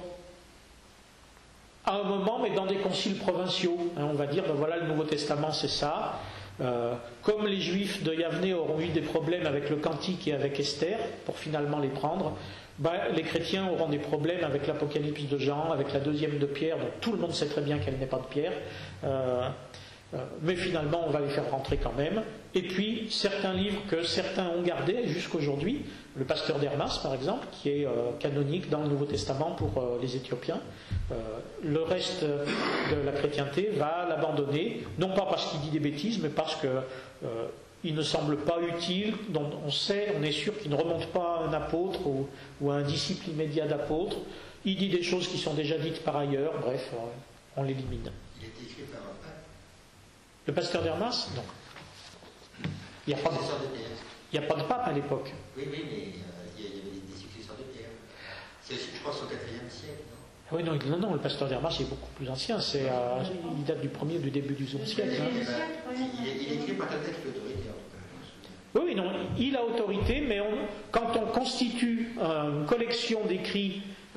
à un moment, mais dans des conciles provinciaux, hein, on va dire, ben voilà, le Nouveau Testament, c'est ça. Euh, comme les Juifs de Yavne auront eu des problèmes avec le Cantique et avec Esther, pour finalement les prendre, ben, les chrétiens auront des problèmes avec l'Apocalypse de Jean, avec la deuxième de Pierre, dont tout le monde sait très bien qu'elle n'est pas de Pierre, euh, euh, mais finalement on va les faire rentrer quand même. Et puis certains livres que certains ont gardés jusqu'aujourd'hui, le Pasteur d'Hermas par exemple, qui est euh, canonique dans le Nouveau Testament pour euh, les Éthiopiens. Euh, le reste de la chrétienté va l'abandonner, non pas parce qu'il dit des bêtises, mais parce que euh, il ne semble pas utile, dont on sait, on est sûr qu'il ne remonte pas à un apôtre ou, ou à un disciple immédiat d'apôtre. Il dit des choses qui sont déjà dites par ailleurs, bref, euh, on l'élimine. Il est écrit par un pape. Le Pasteur d'Hermas, non. Il n'y a, a pas de pape à l'époque. Oui, oui, mais euh, il y avait des successeurs de Pierre. C'est, je pense, au quatrième siècle, non? Oui, non, non, non, le Pasteur d'Hermas est beaucoup plus ancien. C'est, euh, il date du premier, du début du second siècle. Hein. Il, est, il est écrit par quelqu'un qui a autorité, en tout Oui, cas. oui, non, il a autorité, mais on, quand on constitue euh, une collection d'écrits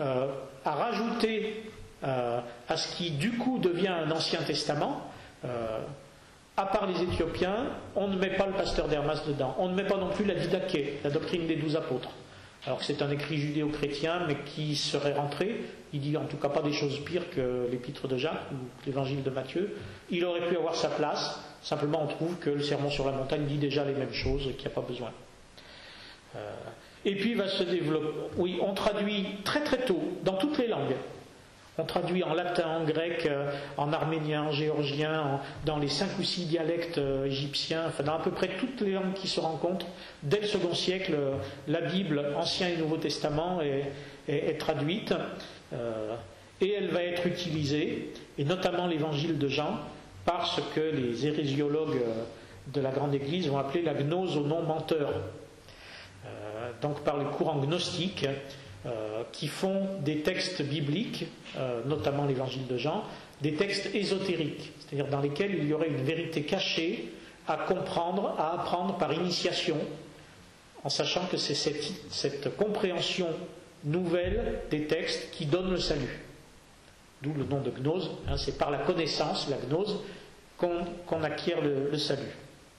euh, a rajouté euh, à ce qui du coup devient un Ancien Testament. Euh, à part les Éthiopiens, on ne met pas le pasteur d'Hermas dedans. On ne met pas non plus la Didaché, la doctrine des douze apôtres. Alors que c'est un écrit judéo-chrétien, mais qui serait rentré, il dit en tout cas pas des choses pires que l'épître de Jacques ou l'évangile de Matthieu. Il aurait pu avoir sa place, simplement on trouve que le sermon sur la montagne dit déjà les mêmes choses et qu'il n'y a pas besoin. Euh, et puis va se développer, oui, on traduit très très tôt, dans toutes les langues. On traduit en latin, en grec, en arménien, en géorgien, en, dans les cinq ou six dialectes euh, égyptiens, enfin dans à peu près toutes les langues qui se rencontrent. Dès le second siècle, la Bible, Ancien et Nouveau Testament, est, est, est traduite euh, et elle va être utilisée, et notamment l'Évangile de Jean, par ce que les hérésiologues de la Grande Église vont appeler la gnose au non menteur. Euh, donc par les courants gnostiques. Euh, qui font des textes bibliques, euh, notamment l'évangile de Jean, des textes ésotériques, c'est-à-dire dans lesquels il y aurait une vérité cachée à comprendre, à apprendre par initiation, en sachant que c'est cette, cette compréhension nouvelle des textes qui donne le salut. D'où le nom de gnose, hein, c'est par la connaissance, la gnose, qu'on, qu'on acquiert le, le salut.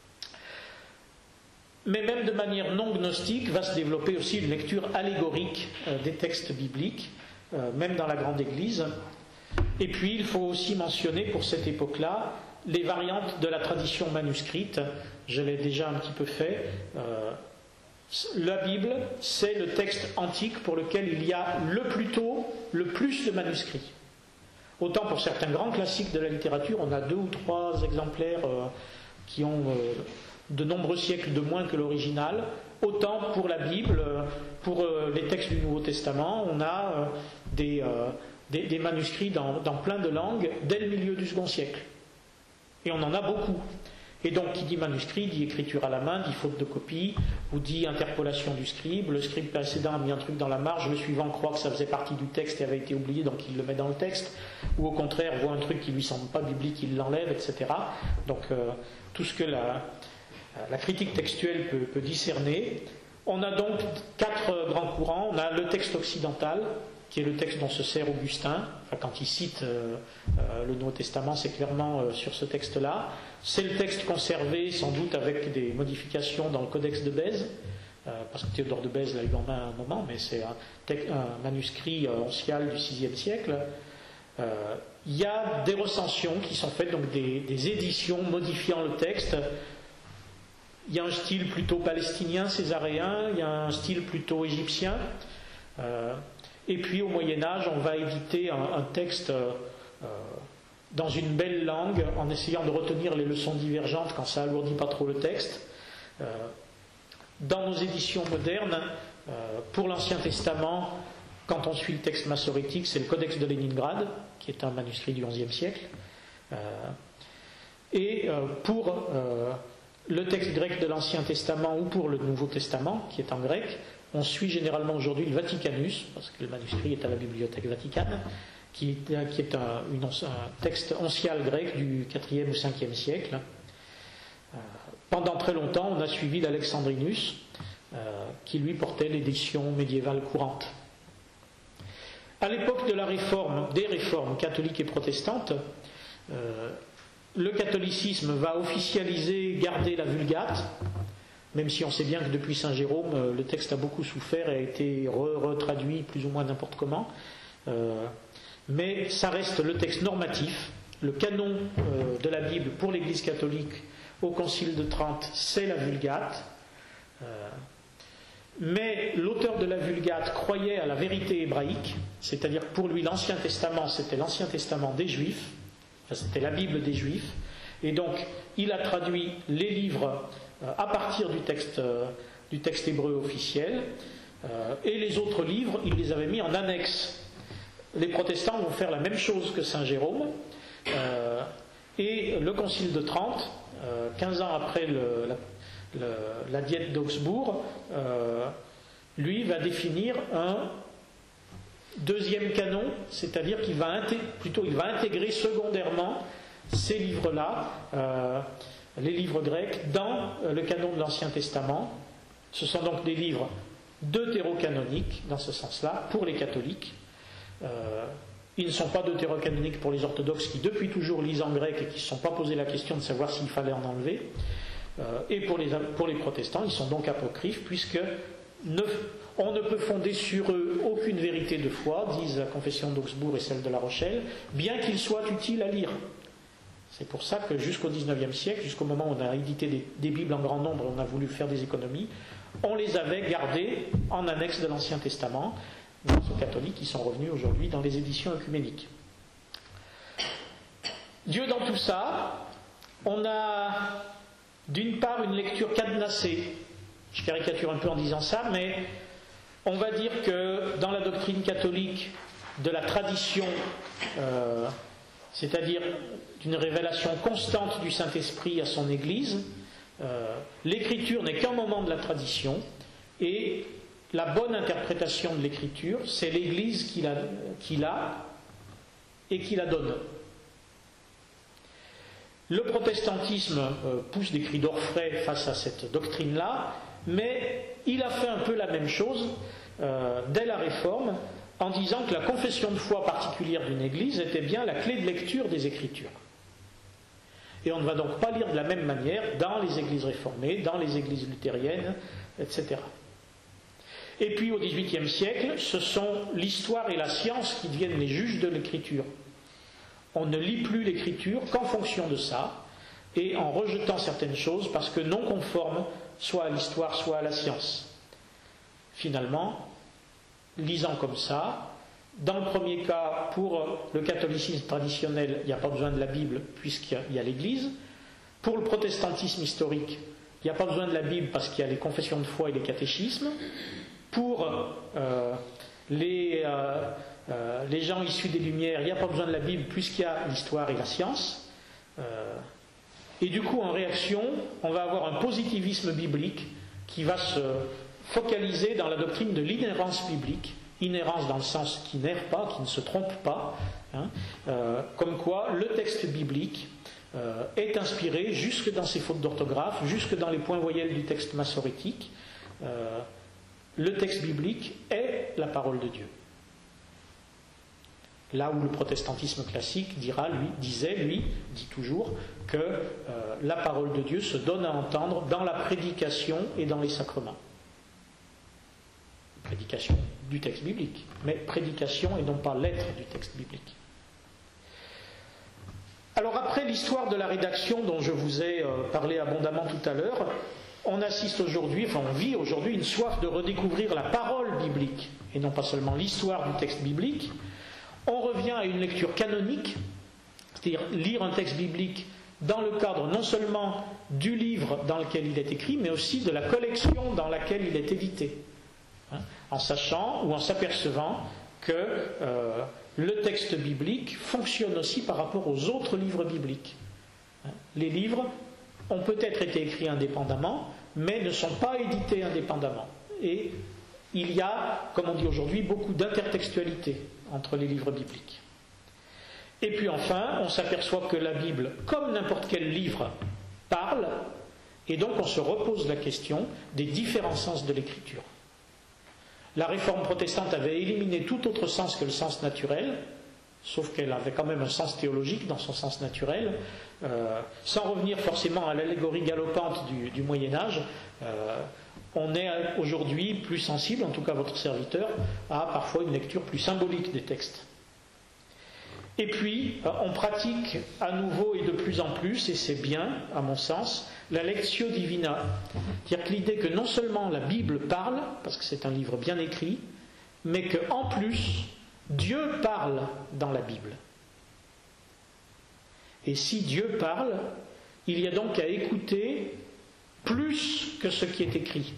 Mais même de manière non gnostique, va se développer aussi une lecture allégorique euh, des textes bibliques, euh, même dans la Grande Église. Et puis, il faut aussi mentionner pour cette époque-là les variantes de la tradition manuscrite. Je l'ai déjà un petit peu fait. Euh, la Bible, c'est le texte antique pour lequel il y a le plus tôt, le plus de manuscrits. Autant pour certains grands classiques de la littérature, on a deux ou trois exemplaires euh, qui ont... Euh, de nombreux siècles de moins que l'original, autant pour la Bible, pour les textes du Nouveau Testament, on a des, des, des manuscrits dans, dans plein de langues dès le milieu du second siècle. Et on en a beaucoup. Et donc, qui dit manuscrit, dit écriture à la main, dit faute de copie, ou dit interpolation du scribe. Le scribe précédent a mis un truc dans la marge, le suivant croit que ça faisait partie du texte et avait été oublié, donc il le met dans le texte. Ou au contraire, voit un truc qui lui semble pas biblique, il l'enlève, et cetera. Donc, euh, tout ce que la... La critique textuelle peut, peut discerner. On a donc quatre grands courants. On a le texte occidental, qui est le texte dont se sert Augustin. Enfin, quand il cite euh, euh, le Nouveau Testament, c'est clairement euh, sur ce texte-là. C'est le texte conservé, sans doute avec des modifications dans le Codex de Bèze, euh, parce que Théodore de Bèze l'a eu en main à un moment, mais c'est un, texte, un manuscrit euh, oncial du sixième siècle. Euh, il y a des recensions qui sont faites, donc des, des éditions modifiant le texte. Il y a un style plutôt palestinien, césaréen, il y a un style plutôt égyptien. Euh, et puis au Moyen-Âge, on va éditer un, un texte euh, dans une belle langue, en essayant de retenir les leçons divergentes quand ça alourdit pas trop le texte. Euh, dans nos éditions modernes, euh, pour l'Ancien Testament, quand on suit le texte massorétique, c'est le Codex de Léningrad, qui est un manuscrit du onzième siècle. Euh, et euh, pour... Euh, le texte grec de l'Ancien Testament ou pour le Nouveau Testament, qui est en grec, on suit généralement aujourd'hui le Vaticanus, parce que le manuscrit est à la Bibliothèque Vaticane, qui est, qui est un, une, un texte oncial grec du quatrième ou cinquième siècle. Euh, pendant très longtemps, on a suivi l'Alexandrinus, euh, qui lui portait l'édition médiévale courante. À l'époque de la réforme, des réformes catholiques et protestantes, euh, le catholicisme va officialiser, garder la Vulgate, même si on sait bien que depuis Saint Jérôme, le texte a beaucoup souffert et a été retraduit plus ou moins n'importe comment. Euh, mais ça reste le texte normatif. Le canon euh, de la Bible pour l'Église catholique au Concile de Trente, c'est la Vulgate. Euh, mais l'auteur de la Vulgate croyait à la vérité hébraïque, c'est-à-dire que pour lui l'Ancien Testament, c'était l'Ancien Testament des Juifs. C'était la Bible des Juifs, et donc il a traduit les livres euh, à partir du texte, euh, du texte hébreu officiel, euh, et les autres livres, il les avait mis en annexe. Les protestants vont faire la même chose que Saint Jérôme, euh, et le Concile de Trente, euh, quinze ans après le, la, le, la diète d'Augsbourg, euh, lui va définir un deuxième canon, c'est-à-dire qu'il va intégrer, plutôt il va intégrer secondairement ces livres-là, euh, les livres grecs, dans euh, le canon de l'Ancien Testament. Ce sont donc des livres deutérocanoniques, dans ce sens-là, pour les catholiques. Euh, ils ne sont pas deutérocanoniques pour les orthodoxes qui depuis toujours lisent en grec et qui ne se sont pas posé la question de savoir s'il fallait en enlever. Euh, et pour les, pour les protestants, ils sont donc apocryphes puisque ne, on ne peut fonder sur eux aucune vérité de foi, disent la confession d'Augsbourg et celle de La Rochelle, bien qu'ils soient utiles à lire. C'est pour ça que jusqu'au dix-neuvième siècle, jusqu'au moment où on a édité des, des Bibles en grand nombre, on a voulu faire des économies, on les avait gardées en annexe de l'Ancien Testament, grâce aux catholiques qui sont revenus aujourd'hui dans les éditions œcuméniques. Dieu dans tout ça, on a d'une part une lecture cadenassée. Je caricature un peu en disant ça, mais on va dire que dans la doctrine catholique de la tradition, euh, c'est-à-dire d'une révélation constante du Saint-Esprit à son Église, euh, l'écriture n'est qu'un moment de la tradition, et la bonne interprétation de l'écriture, c'est l'Église qui la, qui l'a et qui la donne. Le protestantisme euh, pousse des cris d'orfraie face à cette doctrine-là, mais il a fait un peu la même chose euh, dès la Réforme, en disant que la confession de foi particulière d'une Église était bien la clé de lecture des Écritures. Et on ne va donc pas lire de la même manière dans les Églises réformées, dans les Églises luthériennes, et cetera. Et puis au dix-huitième siècle, ce sont l'histoire et la science qui deviennent les juges de l'écriture. On ne lit plus l'écriture qu'en fonction de ça, et en rejetant certaines choses parce que non conformes soit à l'histoire, soit à la science. Finalement, lisant comme ça, dans le premier cas, pour le catholicisme traditionnel, il n'y a pas besoin de la Bible puisqu'il y a l'Église. Pour le protestantisme historique, il n'y a pas besoin de la Bible parce qu'il y a les confessions de foi et les catéchismes. Pour euh, les, euh, euh, les gens issus des Lumières, il n'y a pas besoin de la Bible puisqu'il y a l'histoire et la science. Euh, et du coup, en réaction, on va avoir un positivisme biblique qui va se focaliser dans la doctrine de l'inhérence biblique. Inhérence dans le sens qui n'erre pas, qui ne se trompe pas. Hein, euh, comme quoi, le texte biblique euh, est inspiré jusque dans ses fautes d'orthographe, jusque dans les points voyelles du texte massorétique. Euh, Le texte biblique est la parole de Dieu. Là où le protestantisme classique dira, lui, disait, lui, dit toujours, que euh, la parole de Dieu se donne à entendre dans la prédication et dans les sacrements. Prédication du texte biblique, mais prédication et non pas lettre du texte biblique. Alors après l'histoire de la rédaction dont je vous ai euh, parlé abondamment tout à l'heure, on assiste aujourd'hui, enfin on vit aujourd'hui une soif de redécouvrir la parole biblique, et non pas seulement l'histoire du texte biblique. On revient à une lecture canonique, c'est-à-dire lire un texte biblique dans le cadre non seulement du livre dans lequel il est écrit, mais aussi de la collection dans laquelle il est édité, hein, en sachant ou en s'apercevant que euh, le texte biblique fonctionne aussi par rapport aux autres livres bibliques. Hein, les livres ont peut-être été écrits indépendamment, mais ne sont pas édités indépendamment. Et il y a, comme on dit aujourd'hui, beaucoup d'intertextualité entre les livres bibliques. Et puis enfin, on s'aperçoit que la Bible, comme n'importe quel livre, parle, et donc on se repose la question des différents sens de l'écriture. La réforme protestante avait éliminé tout autre sens que le sens naturel, sauf qu'elle avait quand même un sens théologique dans son sens naturel, euh, sans revenir forcément à l'allégorie galopante du, du Moyen-Âge. Euh, on est aujourd'hui plus sensible, en tout cas votre serviteur, à parfois une lecture plus symbolique des textes. Et puis, on pratique à nouveau et de plus en plus, et c'est bien, à mon sens, la lectio divina. C'est-à-dire que l'idée que non seulement la Bible parle, parce que c'est un livre bien écrit, mais qu'en plus, Dieu parle dans la Bible. Et si Dieu parle, il y a donc à écouter plus que ce qui est écrit.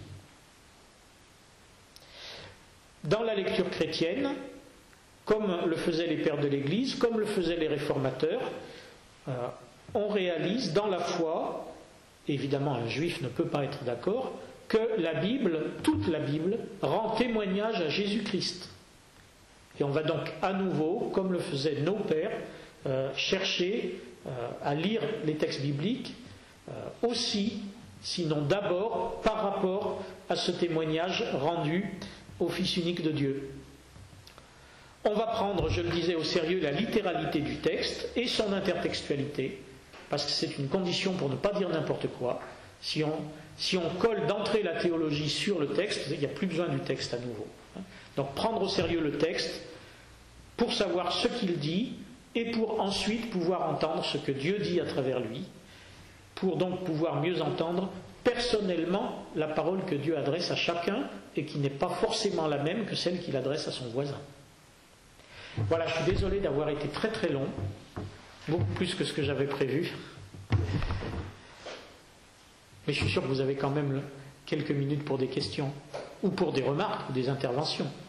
Dans la lecture chrétienne, comme le faisaient les pères de l'Église, comme le faisaient les réformateurs, euh, on réalise dans la foi, évidemment un juif ne peut pas être d'accord, que la Bible, toute la Bible, rend témoignage à Jésus-Christ. Et on va donc à nouveau, comme le faisaient nos pères, euh, chercher euh, à lire les textes bibliques euh, aussi, sinon d'abord, par rapport à ce témoignage rendu au Fils unique de Dieu. On va prendre, je le disais, au sérieux la littéralité du texte et son intertextualité, parce que c'est une condition pour ne pas dire n'importe quoi. Si on, si on colle d'entrée la théologie sur le texte, il n'y a plus besoin du texte à nouveau. Donc prendre au sérieux le texte pour savoir ce qu'il dit et pour ensuite pouvoir entendre ce que Dieu dit à travers lui, pour donc pouvoir mieux entendre personnellement la parole que Dieu adresse à chacun et qui n'est pas forcément la même que celle qu'il adresse à son voisin. Voilà, je suis désolé d'avoir été très très long, beaucoup plus que ce que j'avais prévu. Mais je suis sûr que vous avez quand même quelques minutes pour des questions, ou pour des remarques, ou des interventions.